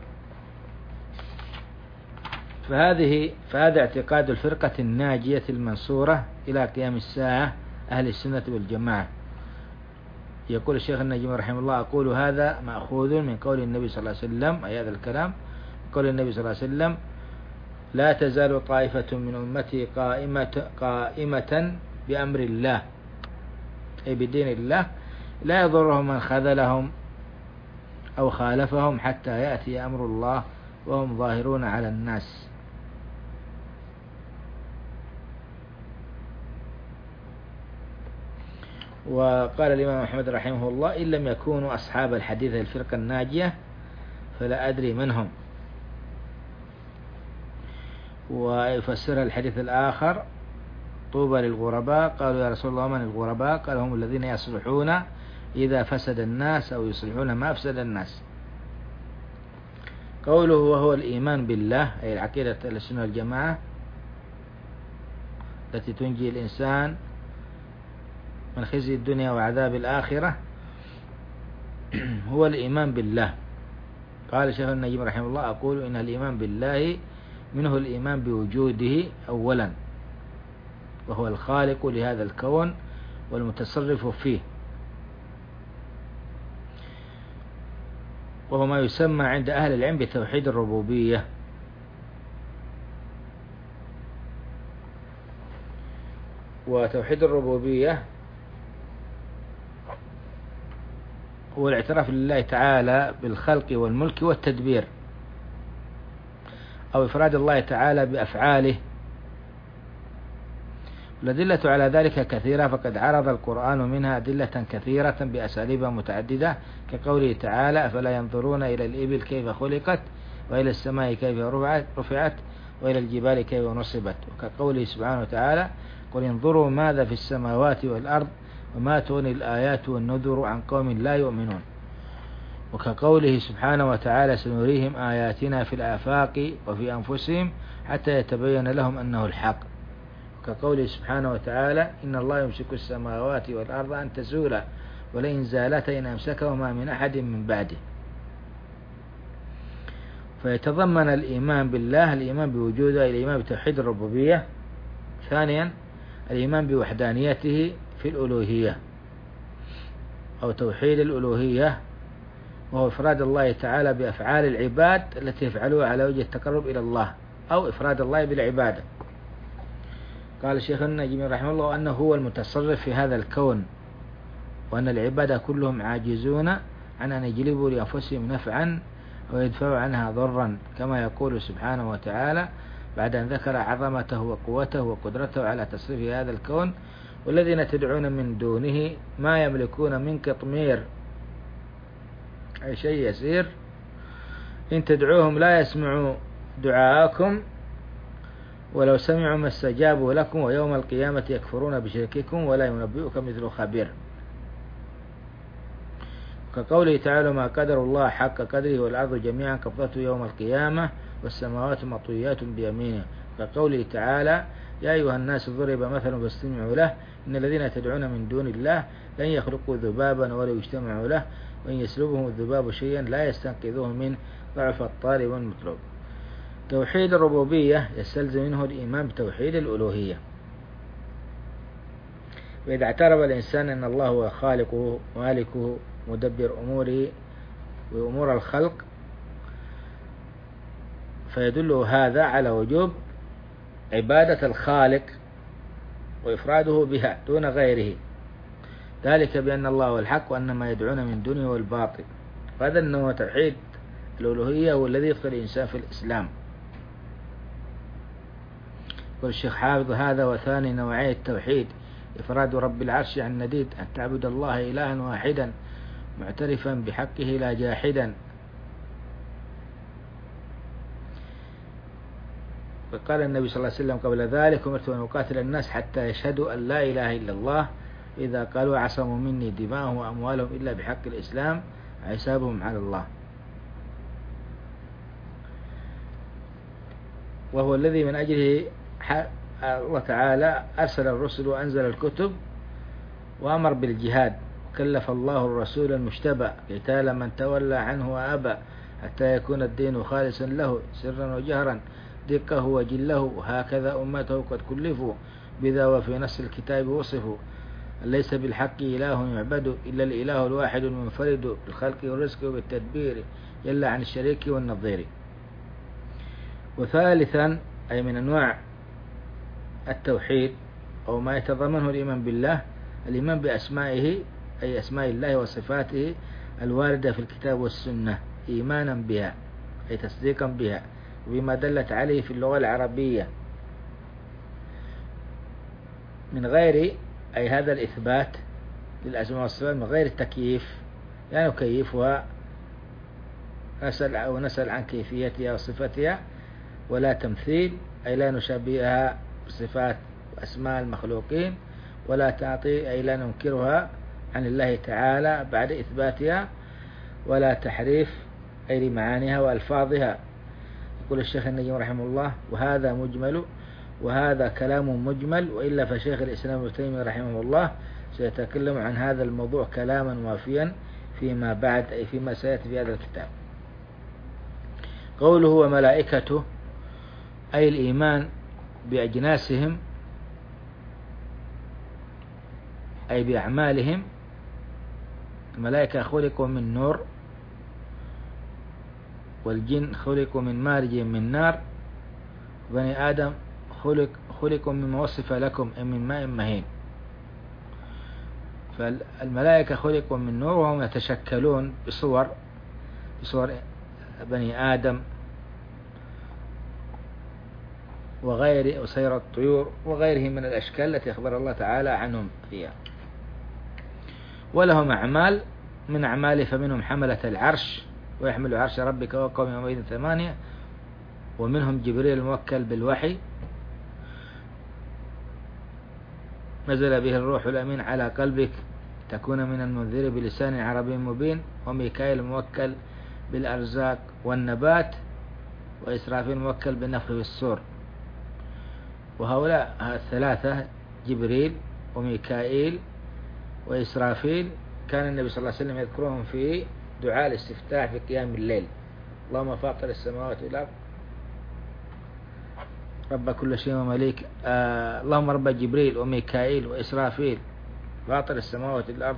فهذه فهذا اعتقاد الفرقة الناجية المنصورة إلى قيام الساعة أهل السنة والجماعة. يقول الشيخ النجم رحمه الله: أقول هذا مأخوذ من قول النبي صلى الله عليه وسلم، أي هذا الكلام قول النبي صلى الله عليه وسلم: لا تزال طائفة من أمتي قائمة, قائمة بأمر الله أي بدين الله لا يضرهم من خذلهم أو خالفهم حتى يأتي أمر الله وهم ظاهرون على الناس. وقال الإمام أحمد رحمه الله: إن لم يكونوا أصحاب الحديث الفرقة الناجية فلا أدري من هم. ويفسر الحديث الآخر: طوبى للغرباء. قالوا: يا رسول الله من الغرباء؟ قال: هم الذين يصلحون إذا فسد الناس أو يصلحون ما أفسد الناس. قوله: وهو الإيمان بالله أي العقيدة السنة والجماعة التي تنجي الإنسان من خزي الدنيا وعذاب الآخرة، هو الإيمان بالله. قال شيخ النجيم رحمه الله: أقول إن الإيمان بالله منه الإيمان بوجوده أولا، وهو الخالق لهذا الكون والمتصرف فيه، وهو ما يسمى عند أهل العلم بتوحيد الربوبية. وتوحيد الربوبية هو الاعتراف لله تعالى بالخلق والملك والتدبير، أو إفراد الله تعالى بأفعاله. الأدلة على ذلك كثيرة، فقد عرض القرآن منها أدلة كثيرة بأساليب متعددة، كقوله تعالى: أفلا ينظرون إلى الإبل كيف خلقت، وإلى السماء كيف رفعت، وإلى الجبال كيف نصبت، وكقوله سبحانه وتعالى: قل انظروا ماذا في السماوات والأرض وما تغني الآيات والنذر عن قوم لا يؤمنون، وكقوله سبحانه وتعالى: سنريهم آياتنا في الآفاق وفي أنفسهم حتى يتبين لهم أنه الحق، وكقوله سبحانه وتعالى: إن الله يمسك السماوات والأرض أن تزولا ولئن زالتا إن أمسكهما من أحد من بعده. فيتضمن الإيمان بالله الإيمان بوجوده، الإيمان بتوحيد الربوبية. ثانيا الإيمان بوحدانيته في الألوهية أو توحيد الألوهية، وهو إفراد الله تعالى بأفعال العباد التي يفعلوها على وجه التقرب إلى الله، أو إفراد الله بالعبادة. قال الشيخ النجمي رحمه الله: أنه هو المتصرف في هذا الكون، وأن العباد كلهم عاجزون عن أن يجلبوا لأنفسهم نفعا ويدفعوا عنها ضرا، كما يقول سبحانه وتعالى بعد أن ذكر عظمته وقوته وقدرته على تصريف هذا الكون: والذين تدعون من دونه ما يملكون من قطمير، أي شيء يسير، إن تدعوهم لا يسمعوا دعاءكم ولو سمعوا ما استجابوا لكم ويوم القيامة يكفرون بشرككم ولا ينبئك مثل خبير. كقوله تعالى: ما قدر الله حق قدره والأرض جميعا قبضته يوم القيامة والسماوات مطويات بيمينه. كقوله تعالى: يا أيها الناس ضرب مثل فاستمعوا له إن الذين تدعون من دون الله لن يخلقوا ذبابا ولو اجتمعوا له وإن يسلبهم الذباب شيئا لا يستنقذوه منه ضعف الطالب والمطلوب. توحيد الربوبية يستلزم منه الإيمان بتوحيد الألوهية. وإذا اعترف الإنسان أن الله هو خالقه مالكه مدبر أموره وأمور الخلق، فيدل هذا على وجوب عبادة الخالق وإفراده بها دون غيره، ذلك بأن الله هو الحق وأن ما يدعون من دونه هو الباطل. هذا النوع توحيد الألوهية هو الذي يدخل الإنسان في الإسلام. يقول الشيخ حافظ: هذا وثاني نوعي التوحيد إفراد رب العرش عن نديد، أن تعبد الله إلها واحدا معترفا بحقه لا جاحدا. وقال النبي صلى الله عليه وسلم قبل ذلك: أمرت أن أقاتل الناس حتى يشهدوا أن لا إله إلا الله، إذا قالوا عصموا مني دماءهم وأموالهم إلا بحق الإسلام حسابهم على الله. وهو الذي من أجله الله تعالى أرسل الرسل وأنزل الكتب وأمر بالجهاد، وكلف الله الرسول المجتبى قتال من تولى عنه وأبى حتى يكون الدين خالصا له سرا وجهرا دقه وجله، وهكذا أمته قد كلفوا بذا وفي نص الكتاب وصفوا أن ليس بالحق إله يعبد إلا الإله الواحد المنفرد بالخلق والرزق وبالتدبير جل عن الشريك والنظير. وثالثا أي من أنواع التوحيد أو ما يتضمنه الإيمان بالله الإيمان بأسمائه، أي أسماء الله وصفاته الواردة في الكتاب والسنة إيمانا بها، أي تصديقا بها وبما دلت عليه في اللغة العربية من غير، أي هذا الإثبات للأسماء والصفات من غير التكييف، لا يعني نكيفها نسأل أو نسأل عن كيفيتها وصفتها، ولا تمثيل أي لا نشابهها بصفات وأسماء المخلوقين، ولا تعطي أي لا ننكرها عن الله تعالى بعد إثباتها، ولا تحريف أي لمعانيها وألفاظها. يقول الشيخ النجم رحمه الله: وهذا مجمل، وهذا كلام مجمل، وإلا فشيخ الإسلام ابن تيمية رحمه الله سيتكلم عن هذا الموضوع كلاما وافيا فيما بعد، أي فيما سيأتي في هذا الكتاب. قوله وملائكته أي الإيمان بأجناسهم أي بأعمالهم. الملائكة خلقوا من نور، والجن خلقوا من مارج من نار، بني آدم خلق خلقوا مما وصف لكم من ماء مهين. فالملائكة خلقوا من نور وهم يتشكلون بصور بصور بني آدم وغير وسير الطيور وغيره من الأشكال التي أخبر الله تعالى عنهم فيها. ولهم أعمال، من أعماله فمنهم حملة العرش ويحمل عرش ربك وقوم يومئذ ثمانية، ومنهم جبريل الموكل بالوحي نزل به الروح الأمين على قلبك تكون من المنذر بلسان عربي مبين، وميكائيل الموكل بالأرزاق والنبات، وإسرافيل الموكل بالنفخ في الصور. وهؤلاء الثلاثة جبريل وميكائيل وإسرافيل كان النبي صلى الله عليه وسلم يذكرهم في دعاء الاستفتاح في قيام الليل: اللهم فاطر السماوات والأرض رب كل شيء ومليك، آه اللهم رب جبريل وميكائيل وإسرافيل فاطر السماوات والأرض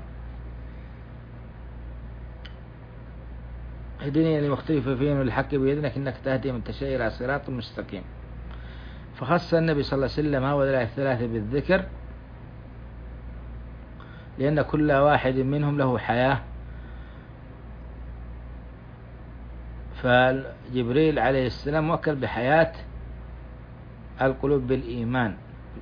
اهدني لمختلف فيه والحق بإذنك إنك تهدي من تشاء إلى صراط مستقيم. فخص النبي صلى الله عليه وسلم هؤلاء الثلاثة بالذكر لأن كل واحد منهم له حياة. فجبريل عليه السلام موكل بحياة القلوب بالإيمان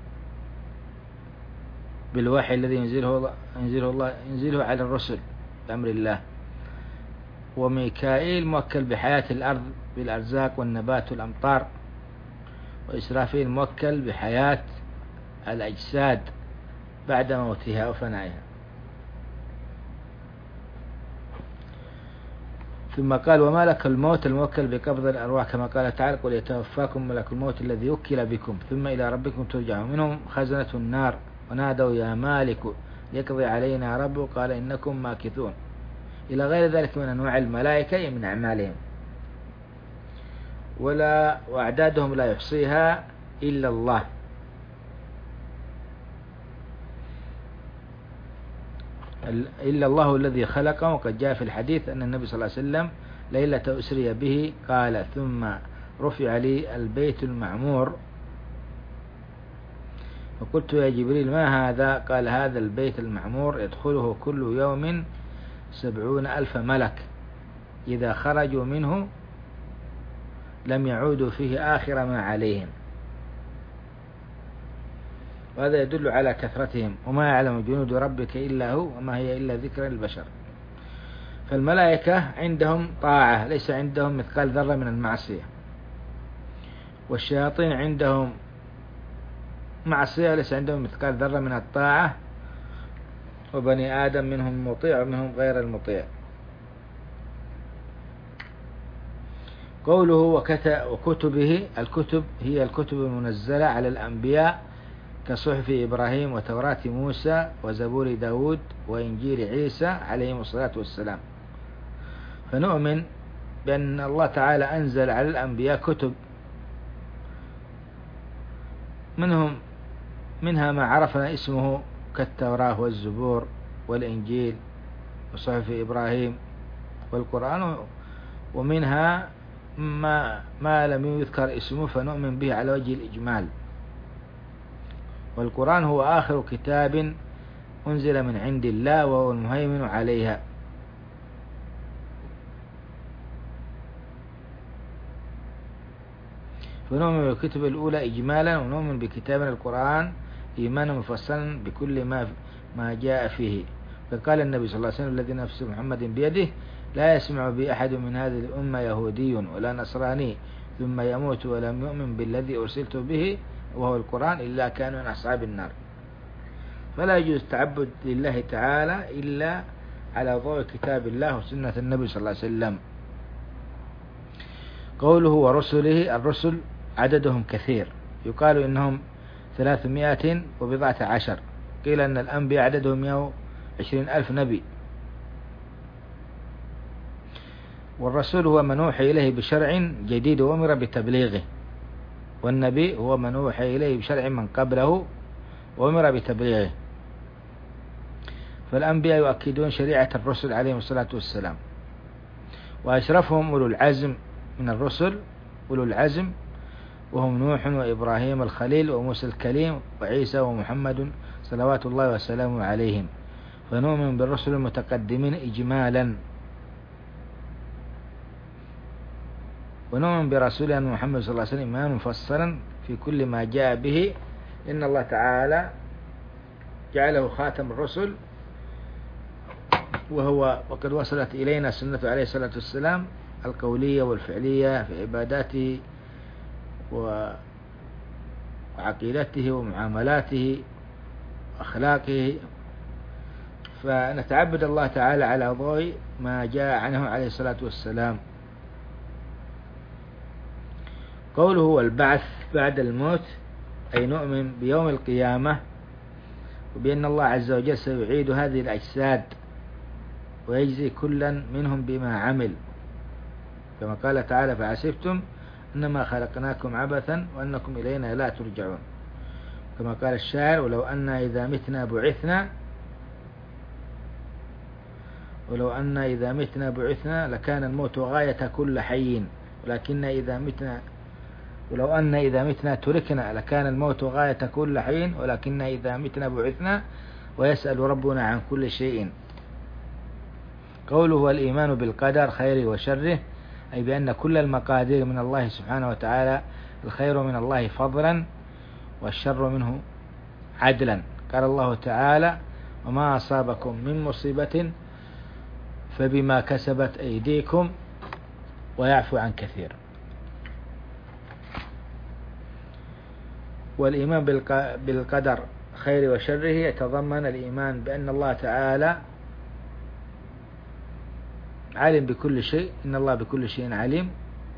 بالوحي الذي ينزله الله ينزله الله ينزله على الرسل بأمر الله. وميكائيل موكل بحياة الأرض بالأرزاق والنبات والأمطار. وإسرافيل موكل بحياة الأجساد بعد موتها وفنائها. ثم قال وملك الموت الموكل بقبض الأرواح كما قال تعالى: قل يتوفاكم ملك الموت الذي وكل بكم ثم إلى ربكم ترجعون. منهم خزنة النار ونادوا يا مالك ليقضي علينا ربه قال إنكم ماكثون، إلى غير ذلك من أنواع الملائكة من أعمالهم، ولا وأعدادهم لا يحصيها إلا الله. إلا الله الذي خلقه. وقد جاء في الحديث أن النبي صلى الله عليه وسلم ليلة أسري به قال: ثم رفع لي البيت المعمور فقلت يا جبريل ما هذا؟ قال: هذا البيت المعمور يدخله كل يوم سبعون ألف ملك إذا خرجوا منه لم يعودوا فيه آخر ما عليهم. وهذا يدل على كثرتهم. وما يعلم جنود ربك إلا هو وما هي إلا ذكرى للبشر. فالملائكة عندهم طاعة ليس عندهم مثقال ذرة من المعصية، والشياطين عندهم معصية ليس عندهم مثقال ذرة من الطاعة، وبني آدم منهم مطيع ومنهم غير المطيع. قوله وكتبه، الكتب هي الكتب المنزلة على الأنبياء كصحف إبراهيم وتوراة موسى وزبور داود وإنجيل عيسى عليهم الصلاة والسلام. فنؤمن بأن الله تعالى أنزل على الأنبياء كتب، منهم منها ما عرفنا اسمه كالتوراة والزبور والإنجيل وصحف إبراهيم والقرآن، ومنها ما, ما لم يذكر اسمه فنؤمن به على وجه الإجمال. والقرآن هو آخر كتاب أنزل من عند الله وهو المهيمن عليها. فنؤمن بالكتب الأولى إجمالا، ونؤمن بكتابنا القرآن إيمانا مفصلا بكل ما ما جاء فيه. فقال النبي صلى الله عليه وسلم: الذي نفس محمد بيده لا يسمع بي أحد من هذه الأمة يهودي ولا نصراني ثم يموت ولم يؤمن بالذي أرسلت به وهو القرآن إلا كان من أصحاب النار. فلا يجوز تعبد لله تعالى إلا على ضوء كتاب الله وسنة النبي صلى الله عليه وسلم. قوله ورسله، الرسل عددهم كثير، يقال إنهم ثلاثمائة وبضعة عشر، قيل أن الأنبياء عددهم مئة وعشرين ألف نبي. والرسول هو من أوحي إليه بشرع جديد وأمر بتبليغه، والنبي هو من أوحي إليه بشرع من قبله وأمر بتبليغه. فالأنبياء يؤكدون شريعة الرسل عليهم الصلاة والسلام، وأشرفهم أولو العزم من الرسل، أولو العزم وهم نوح وإبراهيم الخليل وموسى الكليم وعيسى ومحمد صلوات الله وسلامه عليهم. فنؤمن بالرسل المتقدمين إجمالا، ونؤمن برسولنا محمد صلى الله عليه وسلم إيمانا مفصلا في كل ما جاء به، إن الله تعالى جعله خاتم الرسل، وهو وقد وصلت إلينا سنة عليه الصلاة والسلام القولية والفعلية في عباداته وعقيدته ومعاملاته وأخلاقه، فنتعبد الله تعالى على ضوء ما جاء عنه عليه الصلاة والسلام. قوله والبعث بعد الموت، أي نؤمن بيوم القيامة وبأن الله عز وجل سيعيد هذه الأجساد ويجزي كلا منهم بما عمل، كما قال تعالى: فحسبتم إنما خلقناكم عبثا وأنكم إلينا لا ترجعون. كما قال الشاعر: ولو أن إذا متنا بعثنا ولو أن إذا متنا بعثنا لكان الموت غاية كل حي، ولكن إذا متنا ولو أن إذا متنا تركنا لكان الموت غاية كل حي، ولكن إذا متنا بعثنا ويسأل ربنا عن كل شيء. قوله والإيمان بالقدر خيره وشره، أي بأن كل المقادير من الله سبحانه وتعالى، الخير من الله فضلا والشر منه عدلا. قال الله تعالى: وما أصابكم من مصيبة فبما كسبت أيديكم ويعفو عن كثير. والإيمان بالقدر خير وشره يتضمن الإيمان بأن الله تعالى عالم بكل شيء، إن الله بكل شيء عليم،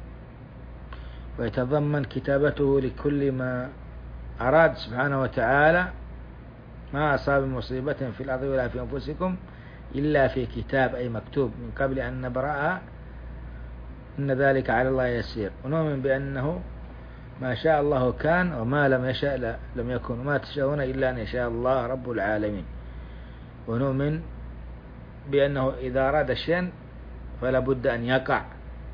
ويتضمن كتابته لكل ما أراد سبحانه وتعالى. ما أصاب مصيبة في الأرض ولا في أنفسكم إلا في كتاب، أي مكتوب، من قبل أن نبرأها إن ذلك على الله يسير. ونؤمن بأنه ما شاء الله كان وما لم يشاء لم يكن، وما تشاءون إلا أن يشاء الله رب العالمين. ونؤمن بأنه إذا أراد شيئا فلا بد أن يقع،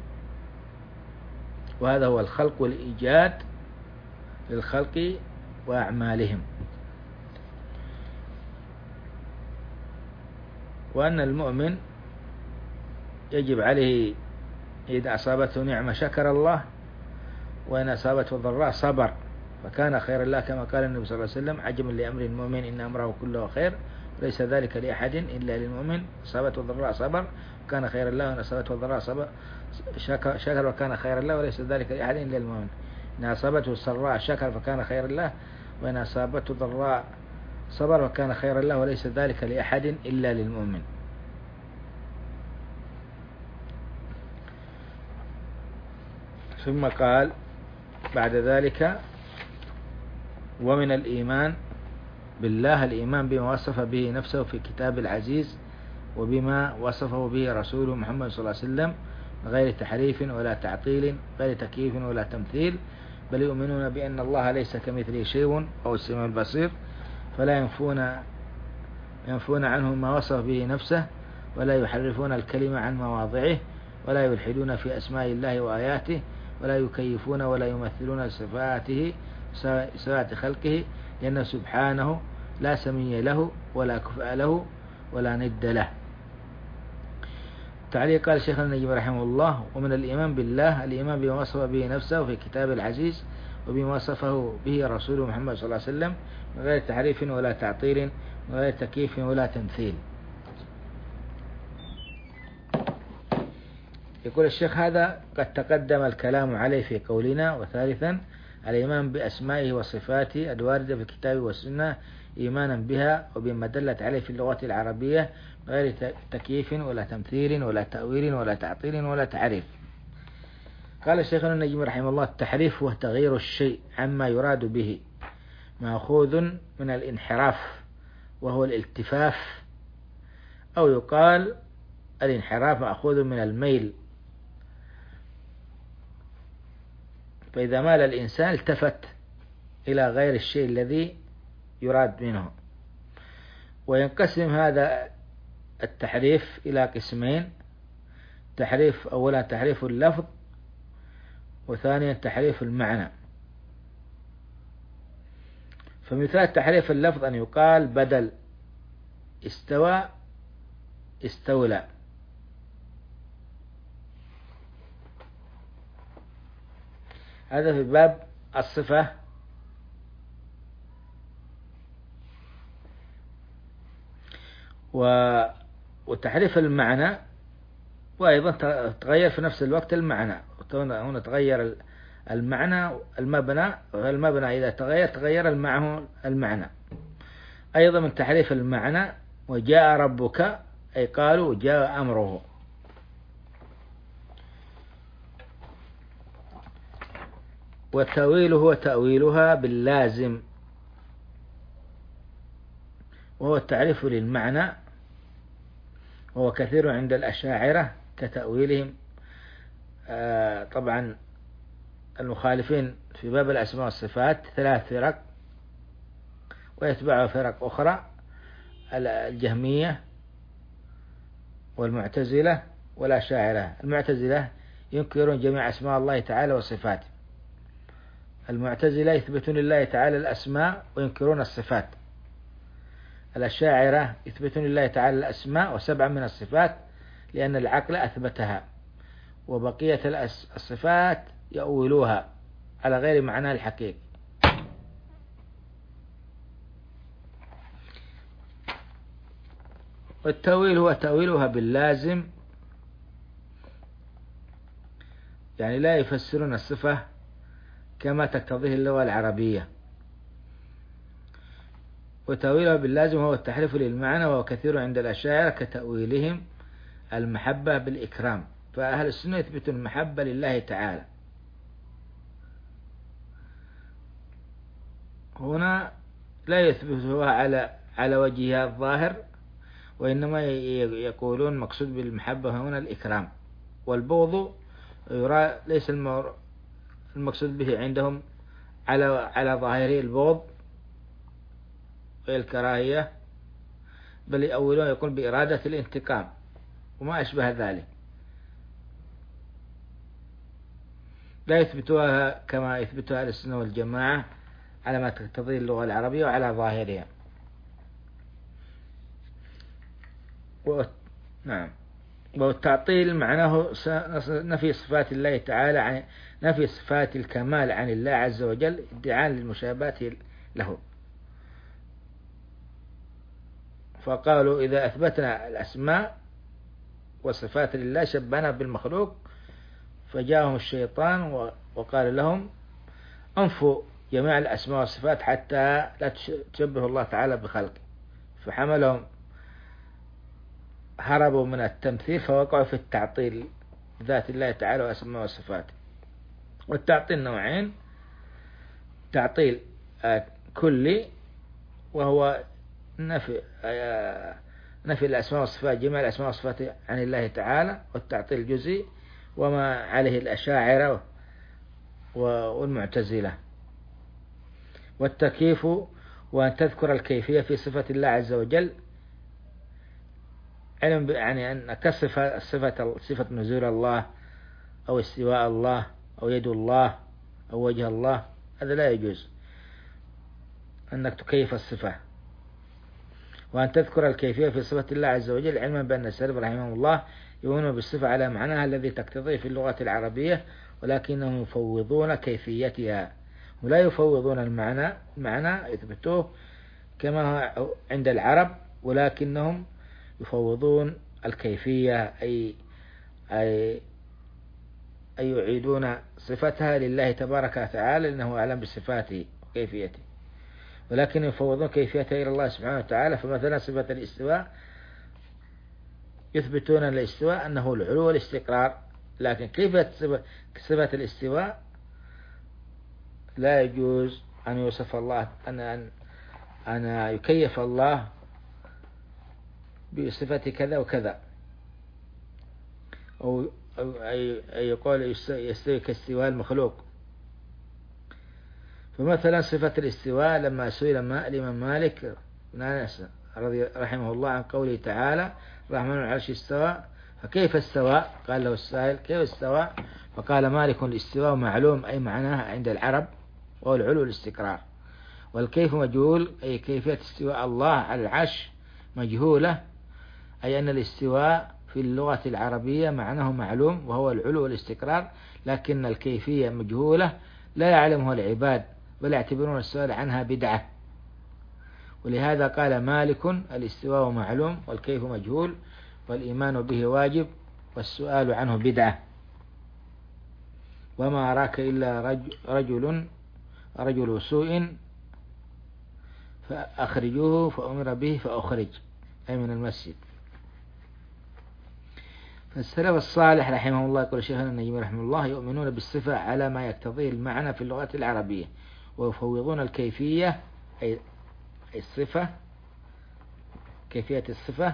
وهذا هو الخلق والإيجاد للخلق وأعمالهم. وأن المؤمن يجب عليه إذا أصابته نعمة شكر الله، وإن أصابته ضراء صبر فكان خيرا له، كما قال النبي صلى الله عليه وسلم: عجبا لأمر المؤمن إن أمره كله خير وليس ذلك لأحد إلا للمؤمن. أصابته ضراء صبر وكان خيرا له، وإن أصابته ضراء صبر شكر, شكر وكان خيرا له وليس ذلك لأحد إلا للمؤمن. إن أصابته سراء شكر فكان خيرا له، وإن أصابته ضراء صبر وكان خيرا له وليس ذلك لأحد إلا للمؤمن. ثم قال بعد ذلك: ومن الإيمان بالله الإيمان بما وصف به نفسه في كتاب العزيز، وبما وصفه به رسوله محمد صلى الله عليه وسلم، غير تحريف ولا تعطيل، غير تكييف ولا تمثيل، بل يؤمنون بأن الله ليس كمثله شيء وهو السميع البصير، فلا ينفون ينفون عنه ما وصف به نفسه، ولا يحرفون الكلمة عن مواضعه، ولا يلحدون في أسماء الله وآياته ولا يكيفون ولا يمثلون صفاته صفات خلقه، لأنه سبحانه لا سمي له ولا كفء له ولا ند له. تعليق قال الشيخ النجم رحمه الله: ومن الإيمان بالله الإيمان بما وصف به نفسه في كتاب العزيز وبما وصفه به رسوله محمد صلى الله عليه وسلم من غير تحريف ولا تعطيل من غير تكييف ولا تمثيل. يقول الشيخ: هذا قد تقدم الكلام عليه في قولنا. وثالثا الإيمان بأسمائه وصفاته الواردة في الكتاب والسنة إيمانا بها وبما دلت عليه في اللغة العربية من غير تكييف ولا تمثيل ولا تأويل ولا تعطيل ولا تعريف. قال الشيخ النجم رحمه الله: التحريف هو تغيير الشيء عما يراد به، مأخوذ من الانحراف وهو الالتفاف، أو يقال الانحراف مأخوذ من الميل، فإذا مال الإنسان التفت إلى غير الشيء الذي يراد منه. وينقسم هذا التحريف إلى قسمين: تحريف أولا تحريف اللفظ، وثانيا تحريف المعنى. فمثال تحريف اللفظ أن يقال بدل استوى استولى، هذا في باب الصفة. وتحريف المعنى وأيضا تغير في نفس الوقت المعنى، هنا تغير المعنى المبنى، المبنى إذا تغير تغير معه المعنى. أيضا من تحريف المعنى وجاء ربك، أي قالوا جاء أمره. والتأويل هو تأويلها باللازم، وهو التعريف للمعنى، وهو كثير عند الأشاعرة كتأويلهم. آه طبعا المخالفين في باب الأسماء والصفات ثلاث فرق، ويتبعها فرق أخرى: الجهمية والمعتزلة والأشاعرة. المعتزلة ينكرون جميع أسماء الله تعالى وصفاته، المعتزلة يثبتون لله تعالى الأسماء وينكرون الصفات، الأشاعرة يثبتون لله تعالى الأسماء وسبعا من الصفات لأن العقل أثبتها، وبقية الصفات يؤولوها على غير معنى الحقيقي. والتأويل هو تأويلها باللازم، يعني لا يفسرون الصفة كما تقتضيه اللغة العربية. وتأويلها باللازم هو التحريف للمعنى، وهو كثير عند الأشاعرة كتأويلهم المحبة بالإكرام. فأهل السنة يثبتون المحبة لله تعالى. هنا لا يثبتها على على وجهها الظاهر، وإنما يقولون مقصود بالمحبة هنا الإكرام. والبغض يرى ليس المقصود به عندهم على على ظاهره البغض والكراهية، بل يؤولون يقول بإرادة الانتقام وما أشبه ذلك. لا يثبتوها كما يثبتها أهل السنة والجماعة على ما تقتضي اللغة العربية وعلى ظاهرها. و... نعم. والتعطيل معناه نفي صفات الله تعالى عن نفي صفات الكمال عن الله عز وجل ادعاء للمشابهة له. فقالوا إذا أثبتنا الأسماء والصفات لله شبهنا بالمخلوق، فجاءهم الشيطان وقال لهم انفوا جميع الأسماء والصفات حتى لا تشبهوا الله تعالى بخلقه، فحملهم هربوا من التمثيل فوقعوا في التعطيل ذات الله تعالى وأسماء وصفاته. والتعطيل نوعين: تعطيل كلي وهو نفي نفي الأسماء والصفات جميع الأسماء والصفات عن الله تعالى، والتعطيل الجزئي وما عليه الأشاعرة والمعتزلة. والتكييف وأن تذكر الكيفية في صفة الله عز وجل علم يعني أن كصفة صفة صفة نزول الله أو استواء الله أو يد الله أو وجه الله، هذا لا يجوز أنك تكيف الصفة، وأن تذكر الكيفية في صفة الله عز وجل، علما بأن السلف رحمهم الله يؤمنون بالصفة على معناها الذي تقتضيه في اللغة العربية، ولكنهم يفوضون كيفيتها ولا يفوضون المعنى، المعنى يثبتوه كما عند العرب، ولكنهم يفوضون الكيفية، أي أي أي يعيدون صفتها لله تبارك وتعالى لأنه أعلم بصفاته وكيفيته، ولكن يفوضون كيفيتها إلى الله سبحانه وتعالى. فمثلا صفة الاستواء يثبتون الاستواء أنه العلو والاستقرار، لكن كيف صفة الاستواء لا يجوز أن يوصف الله أن أن أن يكيف الله بصفة كذا وكذا، أو أي يقول يستوي كاستواء المخلوق. فمثلا صفة الاستواء لما سئل الإمام مالك بن أنس رضي رحمه الله عن قوله تعالى الرحمن على العرش استوى، فكيف استوى؟ قال له السائل كيف استوى؟ فقال مالك الاستواء معلوم أي معناه عند العرب وهو العلو والاستقرار، والكيف مجهول أي كيفية استواء الله على العرش مجهولة، أي أن الاستواء في اللغة العربية معناه معلوم وهو العلو والاستقرار، لكن الكيفية مجهولة لا يعلمها العباد بل يعتبرون السؤال عنها بدعة، ولهذا قال مالك الاستواء معلوم والكيف مجهول والإيمان به واجب والسؤال عنه بدعة، وما أراك إلا رجل رجل سوء فأخرجوه فأمر به فأخرج، أي من المسجد. فالسلف الصالح رحمه الله يقول شيخنا النجمي رحمه الله يؤمنون بالصفة على ما يقتضيه المعنى في اللغة العربية، ويفوضون الكيفية أي الصفة كيفية الصفة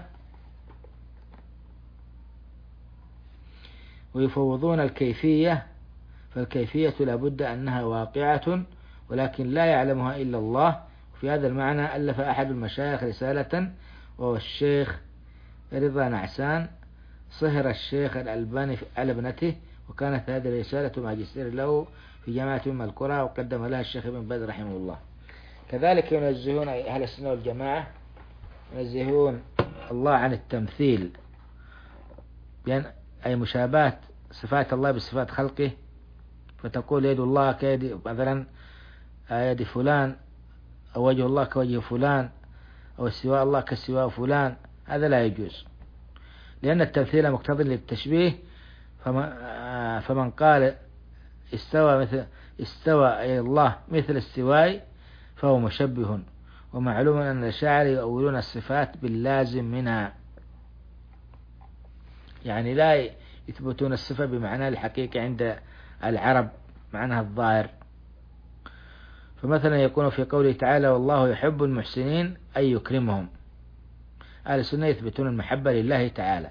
ويفوضون الكيفية، فالكيفية لابد أنها واقعة ولكن لا يعلمها إلا الله. في هذا المعنى ألف أحد المشايخ رسالة وهو الشيخ رضا نعسان صهر الشيخ الألباني على ابنته، وكانت هذه الرسالة ماجستير له في جامعة أم القرى وقدم لها الشيخ ابن باز رحمه الله. كذلك ينزهون أهل السنة والجماعة ينزهون الله عن التمثيل، يعني أي مشابهة صفات الله بصفات خلقه، فتقول يد الله كيد مثلا يد فلان أو وجه الله كوجه فلان أو استواء الله كاستواء فلان، هذا لا يجوز لأن التمثيل مقتضي للتشبيه. فمن قال استوى مثل استوى أي الله مثل استواء فهو مشبه، ومعلوم أن الشاعر يؤولون الصفات باللازم منها، يعني لا يثبتون الصفة بمعنى الحقيقي عند العرب معناها الظاهر. فمثلا يكون في قوله تعالى والله يحب المحسنين أي يكرمهم، أهل السنة يثبتون المحبة لله تعالى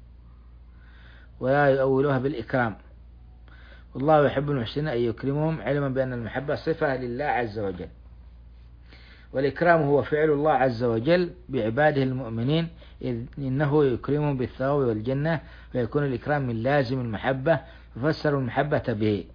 ولا يؤولوها بالإكرام، والله يحب المحسنين أي يكرمهم علما بأن المحبة صفة لله عز وجل، والإكرام هو فعل الله عز وجل بعباده المؤمنين، إذ إنه يكرمهم بالثواب والجنة، فيكون الإكرام من لازم المحبة، ففسروا المحبة به.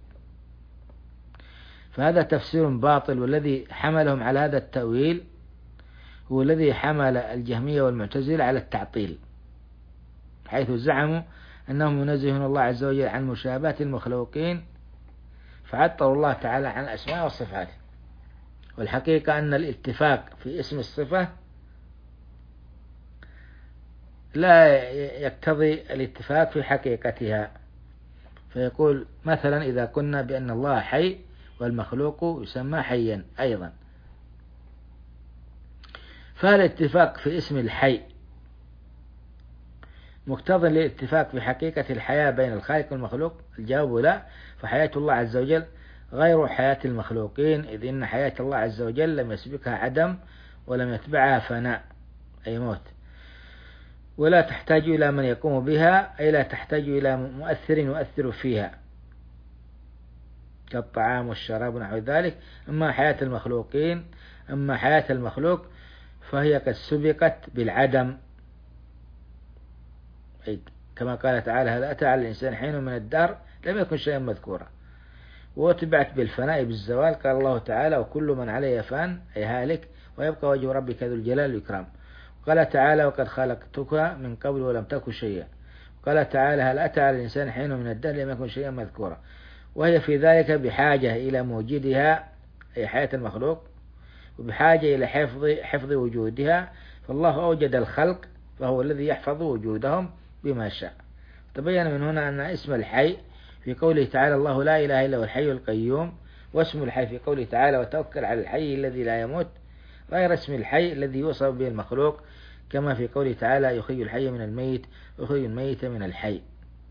فهذا تفسير باطل، والذي حملهم على هذا التأويل هو الذي حمل الجهمية والمعتزلة على التعطيل، حيث زعموا أنهم ينزهون الله عز وجل عن مشابهة المخلوقين فعطلوا الله تعالى عن الأسماء والصفات. والحقيقة أن الاتفاق في اسم الصفة لا يقتضي الاتفاق في حقيقتها، فيقول مثلا إذا قلنا بأن الله حي والمخلوق يسمى حيا أيضا، فالاتفاق في اسم الحي مقتضى للاتفاق في حقيقة الحياة بين الخالق والمخلوق؟ الجواب لا، فحياة الله عز وجل غير حياة المخلوقين، إذ إن حياة الله عز وجل لم يسبقها عدم ولم يتبعها فناء أي موت، ولا تحتاج إلى من يقوم بها، أي لا تحتاج إلى مؤثر يؤثر فيها كالطعام والشراب ونحو ذلك. أما حياة المخلوقين أما حياة المخلوق فهي قد سبقت بالعدم، أي كما قال تعالى هل أتى على الإنسان حين من الدهر لم يكن شيئا مذكورا. وتبعت بالفناء بالزوال قال الله تعالى وكل من عليه فان أي هالك ويبقى وجه ربك ذو الجلال والإكرام. قال تعالى وقد خلقتك من قبل ولم تك شيئا. قال تعالى هل أتى على الإنسان حين من الدهر لم يكن شيئا مذكورا، وهي في ذلك بحاجة إلى موجدها أي حياة المخلوق، وبحاجة إلى حفظ حفظ وجودها، فالله أوجد الخلق فهو الذي يحفظ وجودهم بما شاء. تبين من هنا أن اسم الحي في قوله تعالى الله لا إله إلا هو الحي القيوم، واسم الحي في قوله تعالى وتوكل على الحي الذي لا يموت غير اسم الحي الذي يوصف به المخلوق، كما في قوله تعالى يخرج الحي من الميت ويخرج الميت من الحي.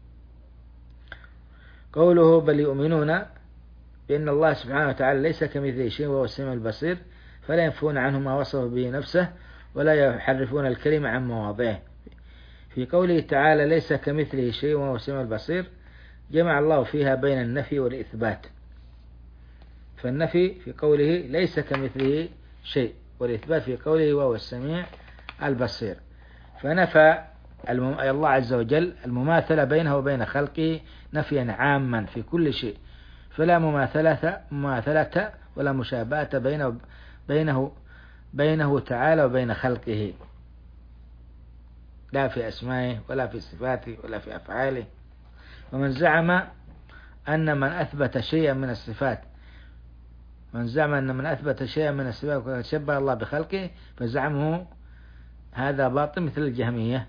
قوله بل يؤمنون بأن الله سبحانه وتعالى ليس كمثله شيء وهو السميع البصير، فلا ينفون عنه ما وصف به نفسه ولا يحرفون الكلمة عن مواضعه. في قوله تعالى ليس كمثله شيء وهو السميع البصير جمع الله فيها بين النفي والإثبات، فالنفي في قوله ليس كمثله شيء، والإثبات في قوله وهو السميع البصير. فنفى الله عز وجل المماثلة بينه وبين خلقه نفيا عاما في كل شيء، فلا مماثلة مماثلة ولا مشابهة بينه بينه بينه تعالى وبين خلقه، لا في أسمائه ولا في صفاته ولا في أفعاله. ومن زعم أن من أثبت شيئا من الصفات من زعم أن من أثبت شيئا من الصفات وقد شبه الله بخلقه فزعمه هذا باطل مثل الجهمية.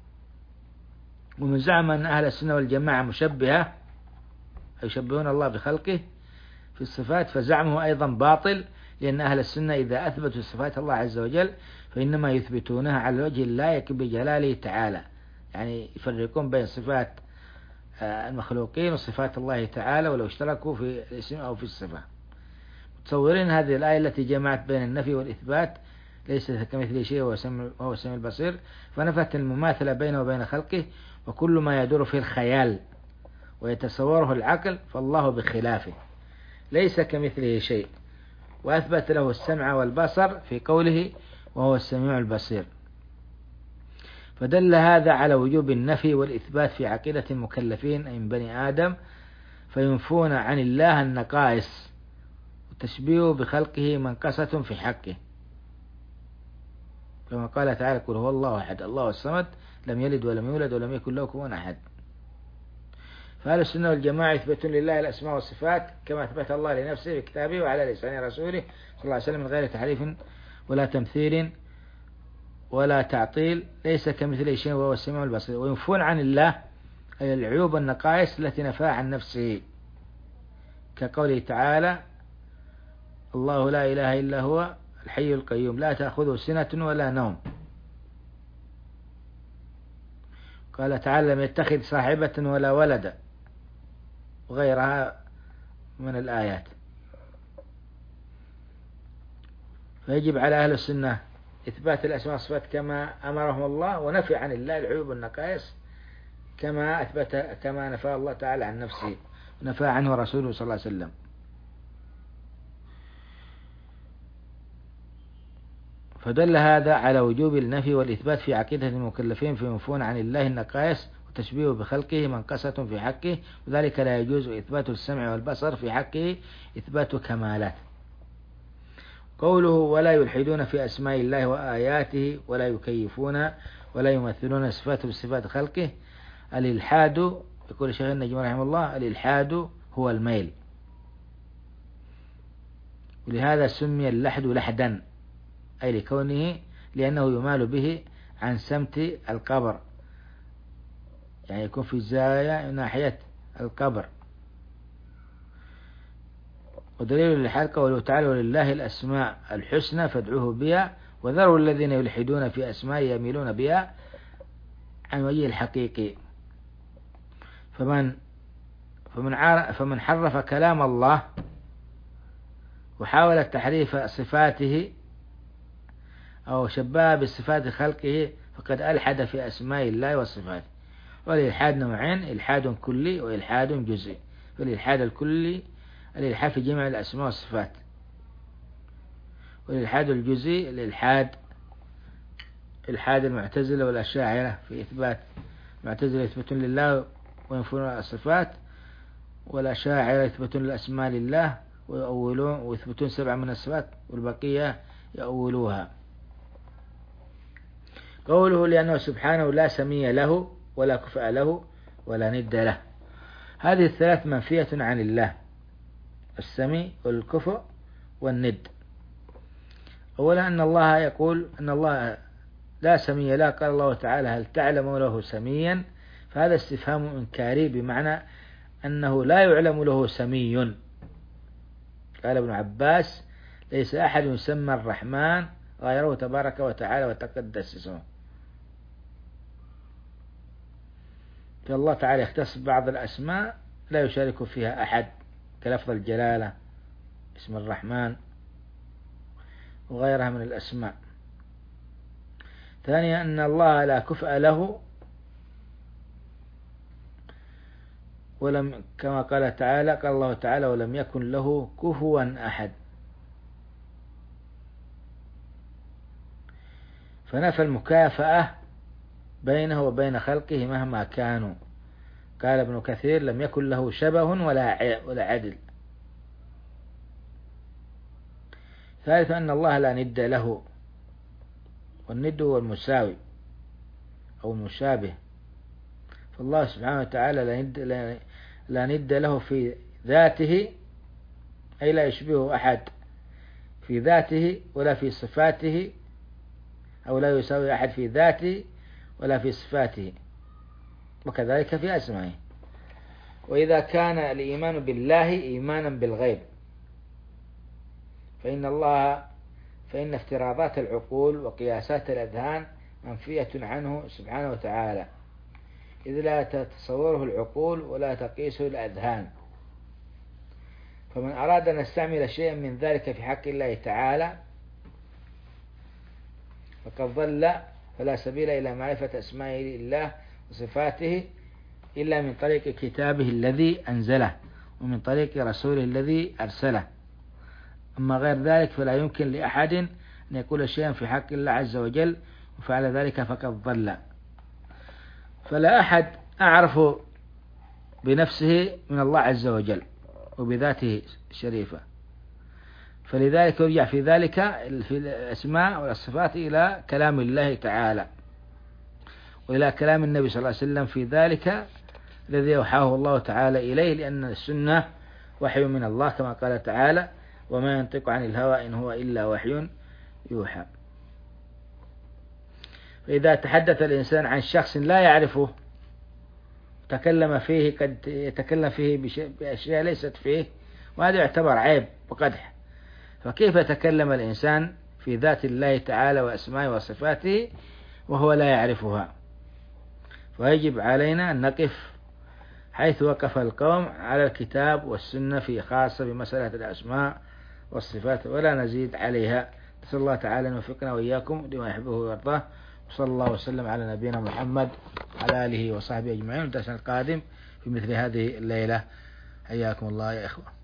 ومن زعم أن أهل السنة والجماعة مشبهة يشبهون الله بخلقه في الصفات فزعمه أيضا باطل، لأن أهل السنة إذا أثبتوا صفات الله عز وجل فإنما يثبتونها على الوجه اللائق بجلاله تعالى، يعني يفرقون بين صفات المخلوقين وصفات الله تعالى ولو اشتركوا في الاسم أو في الصفة. متصورين هذه الآية التي جمعت بين النفي والإثبات ليس كمثله شيء وهو السميع البصير، فنفت المماثلة بينه وبين خلقه، وكل ما يدور في الخيال ويتصوره العقل فالله بخلافه ليس كمثله شيء، وأثبت له السمع والبصر في قوله وهو السميع البصير. فدل هذا على وجوب النفي والإثبات في عقيدة المكلفين أي من بني آدم، فينفون عن الله النقائص وتشبيه بخلقه منقصة في حقه، كما قال تعالى قل هو الله أحد الله الصمد لم يلد ولم يولد ولم يكن له كفوا أحد. فأهل السنة والجماعة يثبتون لله الأسماء والصفات كما أثبت الله لنفسه في كتابه وعلى لسان رسوله صلى الله عليه وسلم من غير تحريف ولا تمثيل ولا تعطيل، ليس كمثله شيء وهو السميع البصير. وينفون عن الله أي العيوب والنقائص التي نفاها عن نفسه، كقوله تعالى الله لا إله إلا هو الحي القيوم لا تأخذه سنة ولا نوم. قال تعالى لم يتخذ صاحبة ولا ولدا وغيرها من الآيات. فيجب على أهل السنة إثبات الأسماء والصفات كما أمرهم الله، ونفي عن الله العيوب والنقائص كما أثبت كما نفى الله تعالى عن نفسه ونفى عنه رسوله صلى الله عليه وسلم. فدل هذا على وجوب النفي والإثبات في عقيدة المكلفين فينفون عن الله النقائص وتشبيه بخلقه منقصة في حقه، وذلك لا يجوز إثبات السمع والبصر في حقه إثبات كمالات. قوله ولا يلحدون في أسماء الله وآياته ولا يكيفون ولا يمثلون صفاته بصفات خلقه. الإلحاد يقول الشيخ النجم رحمه الله الإلحاد هو الميل، ولهذا سمي اللحد لحدا أي لكونه لأنه يمال به عن سمت القبر، يعني يكون في الزاوية ناحية القبر. ودليل الإلحاد قوله تعالى ولله الأسماء الحسنى فادعوه بها وذروا الذين يلحدون في أسماء يميلون بها عن وجه الحقيقي. فمن فمن فمن حرف كلام الله وحاول تحريف صفاته أو شبه بصفات خلقه فقد ألحد في أسماء الله وصفاته. والإلحاد نوعين، إلحاد كلي وإلحاد جزئي. فالإلحاد الكلي الإلحاد في جميع الأسماء والصفات، والإلحاد الجزئي الإلحاد إلحاد المعتزلة والأشاعرة في إثبات المعتزلة يثبتون لله وينفون الصفات، والأشاعرة يثبتون الأسماء لله ويؤولون ويثبتون سبعة من الصفات والبقية يؤولوها. قوله لأنه سبحانه لا سمي له ولا كفء له ولا ند له، هذه الثلاث منفية عن الله، السمي والكفء والند. أولا أن الله يقول أن الله لا سمي له، قال الله تعالى هل تعلم له سميا، فهذا استفهام إنكاري بمعنى أنه لا يعلم له سمي. قال ابن عباس ليس أحد يسمى الرحمن غيره تبارك وتعالى وتقدس اسمه. فالله تعالى يختص بعض الأسماء لا يشارك فيها أحد، كلفظ الجلالة، اسم الرحمن، وغيرها من الأسماء. ثانيا أن الله لا كفء له، ولم كما قال تعالى قال الله تعالى ولم يكن له كفوا أحد، فنفى المكافأة بينه وبين خلقه مهما كانوا. قال ابن كثير لم يكن له شبه ولا ولا عدل. ثالثا أن الله لا ند له، والند هو المساوي أو المشابه، فالله سبحانه وتعالى لا ند, لا ند له في ذاته، أي لا يشبهه أحد في ذاته ولا في صفاته، أو لا يساوي أحد في ذاته ولا في صفاته، وكذلك في أسمائه. وإذا كان الإيمان بالله إيمانا بالغيب، فإن الله فإن افتراضات العقول وقياسات الأذهان منفية عنه سبحانه وتعالى، إذ لا تتصوره العقول ولا تقيسه الأذهان. فمن أراد أن يستعمل شيئا من ذلك في حق الله تعالى فقد ضل، فلا سبيل إلى معرفة أسماء الله وصفاته إلا من طريق كتابه الذي أنزله ومن طريق رسوله الذي أرسله. أما غير ذلك فلا يمكن لأحد أن يقول شيئا في حق الله عز وجل وفعل ذلك فقد ضل. فلا أحد أعرف بنفسه من الله عز وجل وبذاته الشريفة، فلذلك يرجع في ذلك في الأسماء والصفات إلى كلام الله تعالى وإلى كلام النبي صلى الله عليه وسلم في ذلك الذي يوحاه الله تعالى إليه، لأن السنة وحي من الله كما قال تعالى وما ينطق عن الهوى إن هو إلا وحي يوحى. فإذا تحدث الإنسان عن شخص لا يعرفه تكلم فيه قد يتكلم فيه بأشياء ليست فيه، وهذا يعتبر عيب وقدح، فكيف يتكلم الإنسان في ذات الله تعالى وأسمائه وصفاته وهو لا يعرفها؟ ويجب علينا أن نقف حيث وقف القوم على الكتاب والسنة في خاصة بمسألة الأسماء والصفات ولا نزيد عليها. نسأل الله تعالى أن يوفقنا وإياكم لما يحبه ويرضاه، وصلى الله وسلم على نبينا محمد على آله وصحبه أجمعين. والدرس القادم في مثل هذه الليلة. حياكم الله يا إخوة.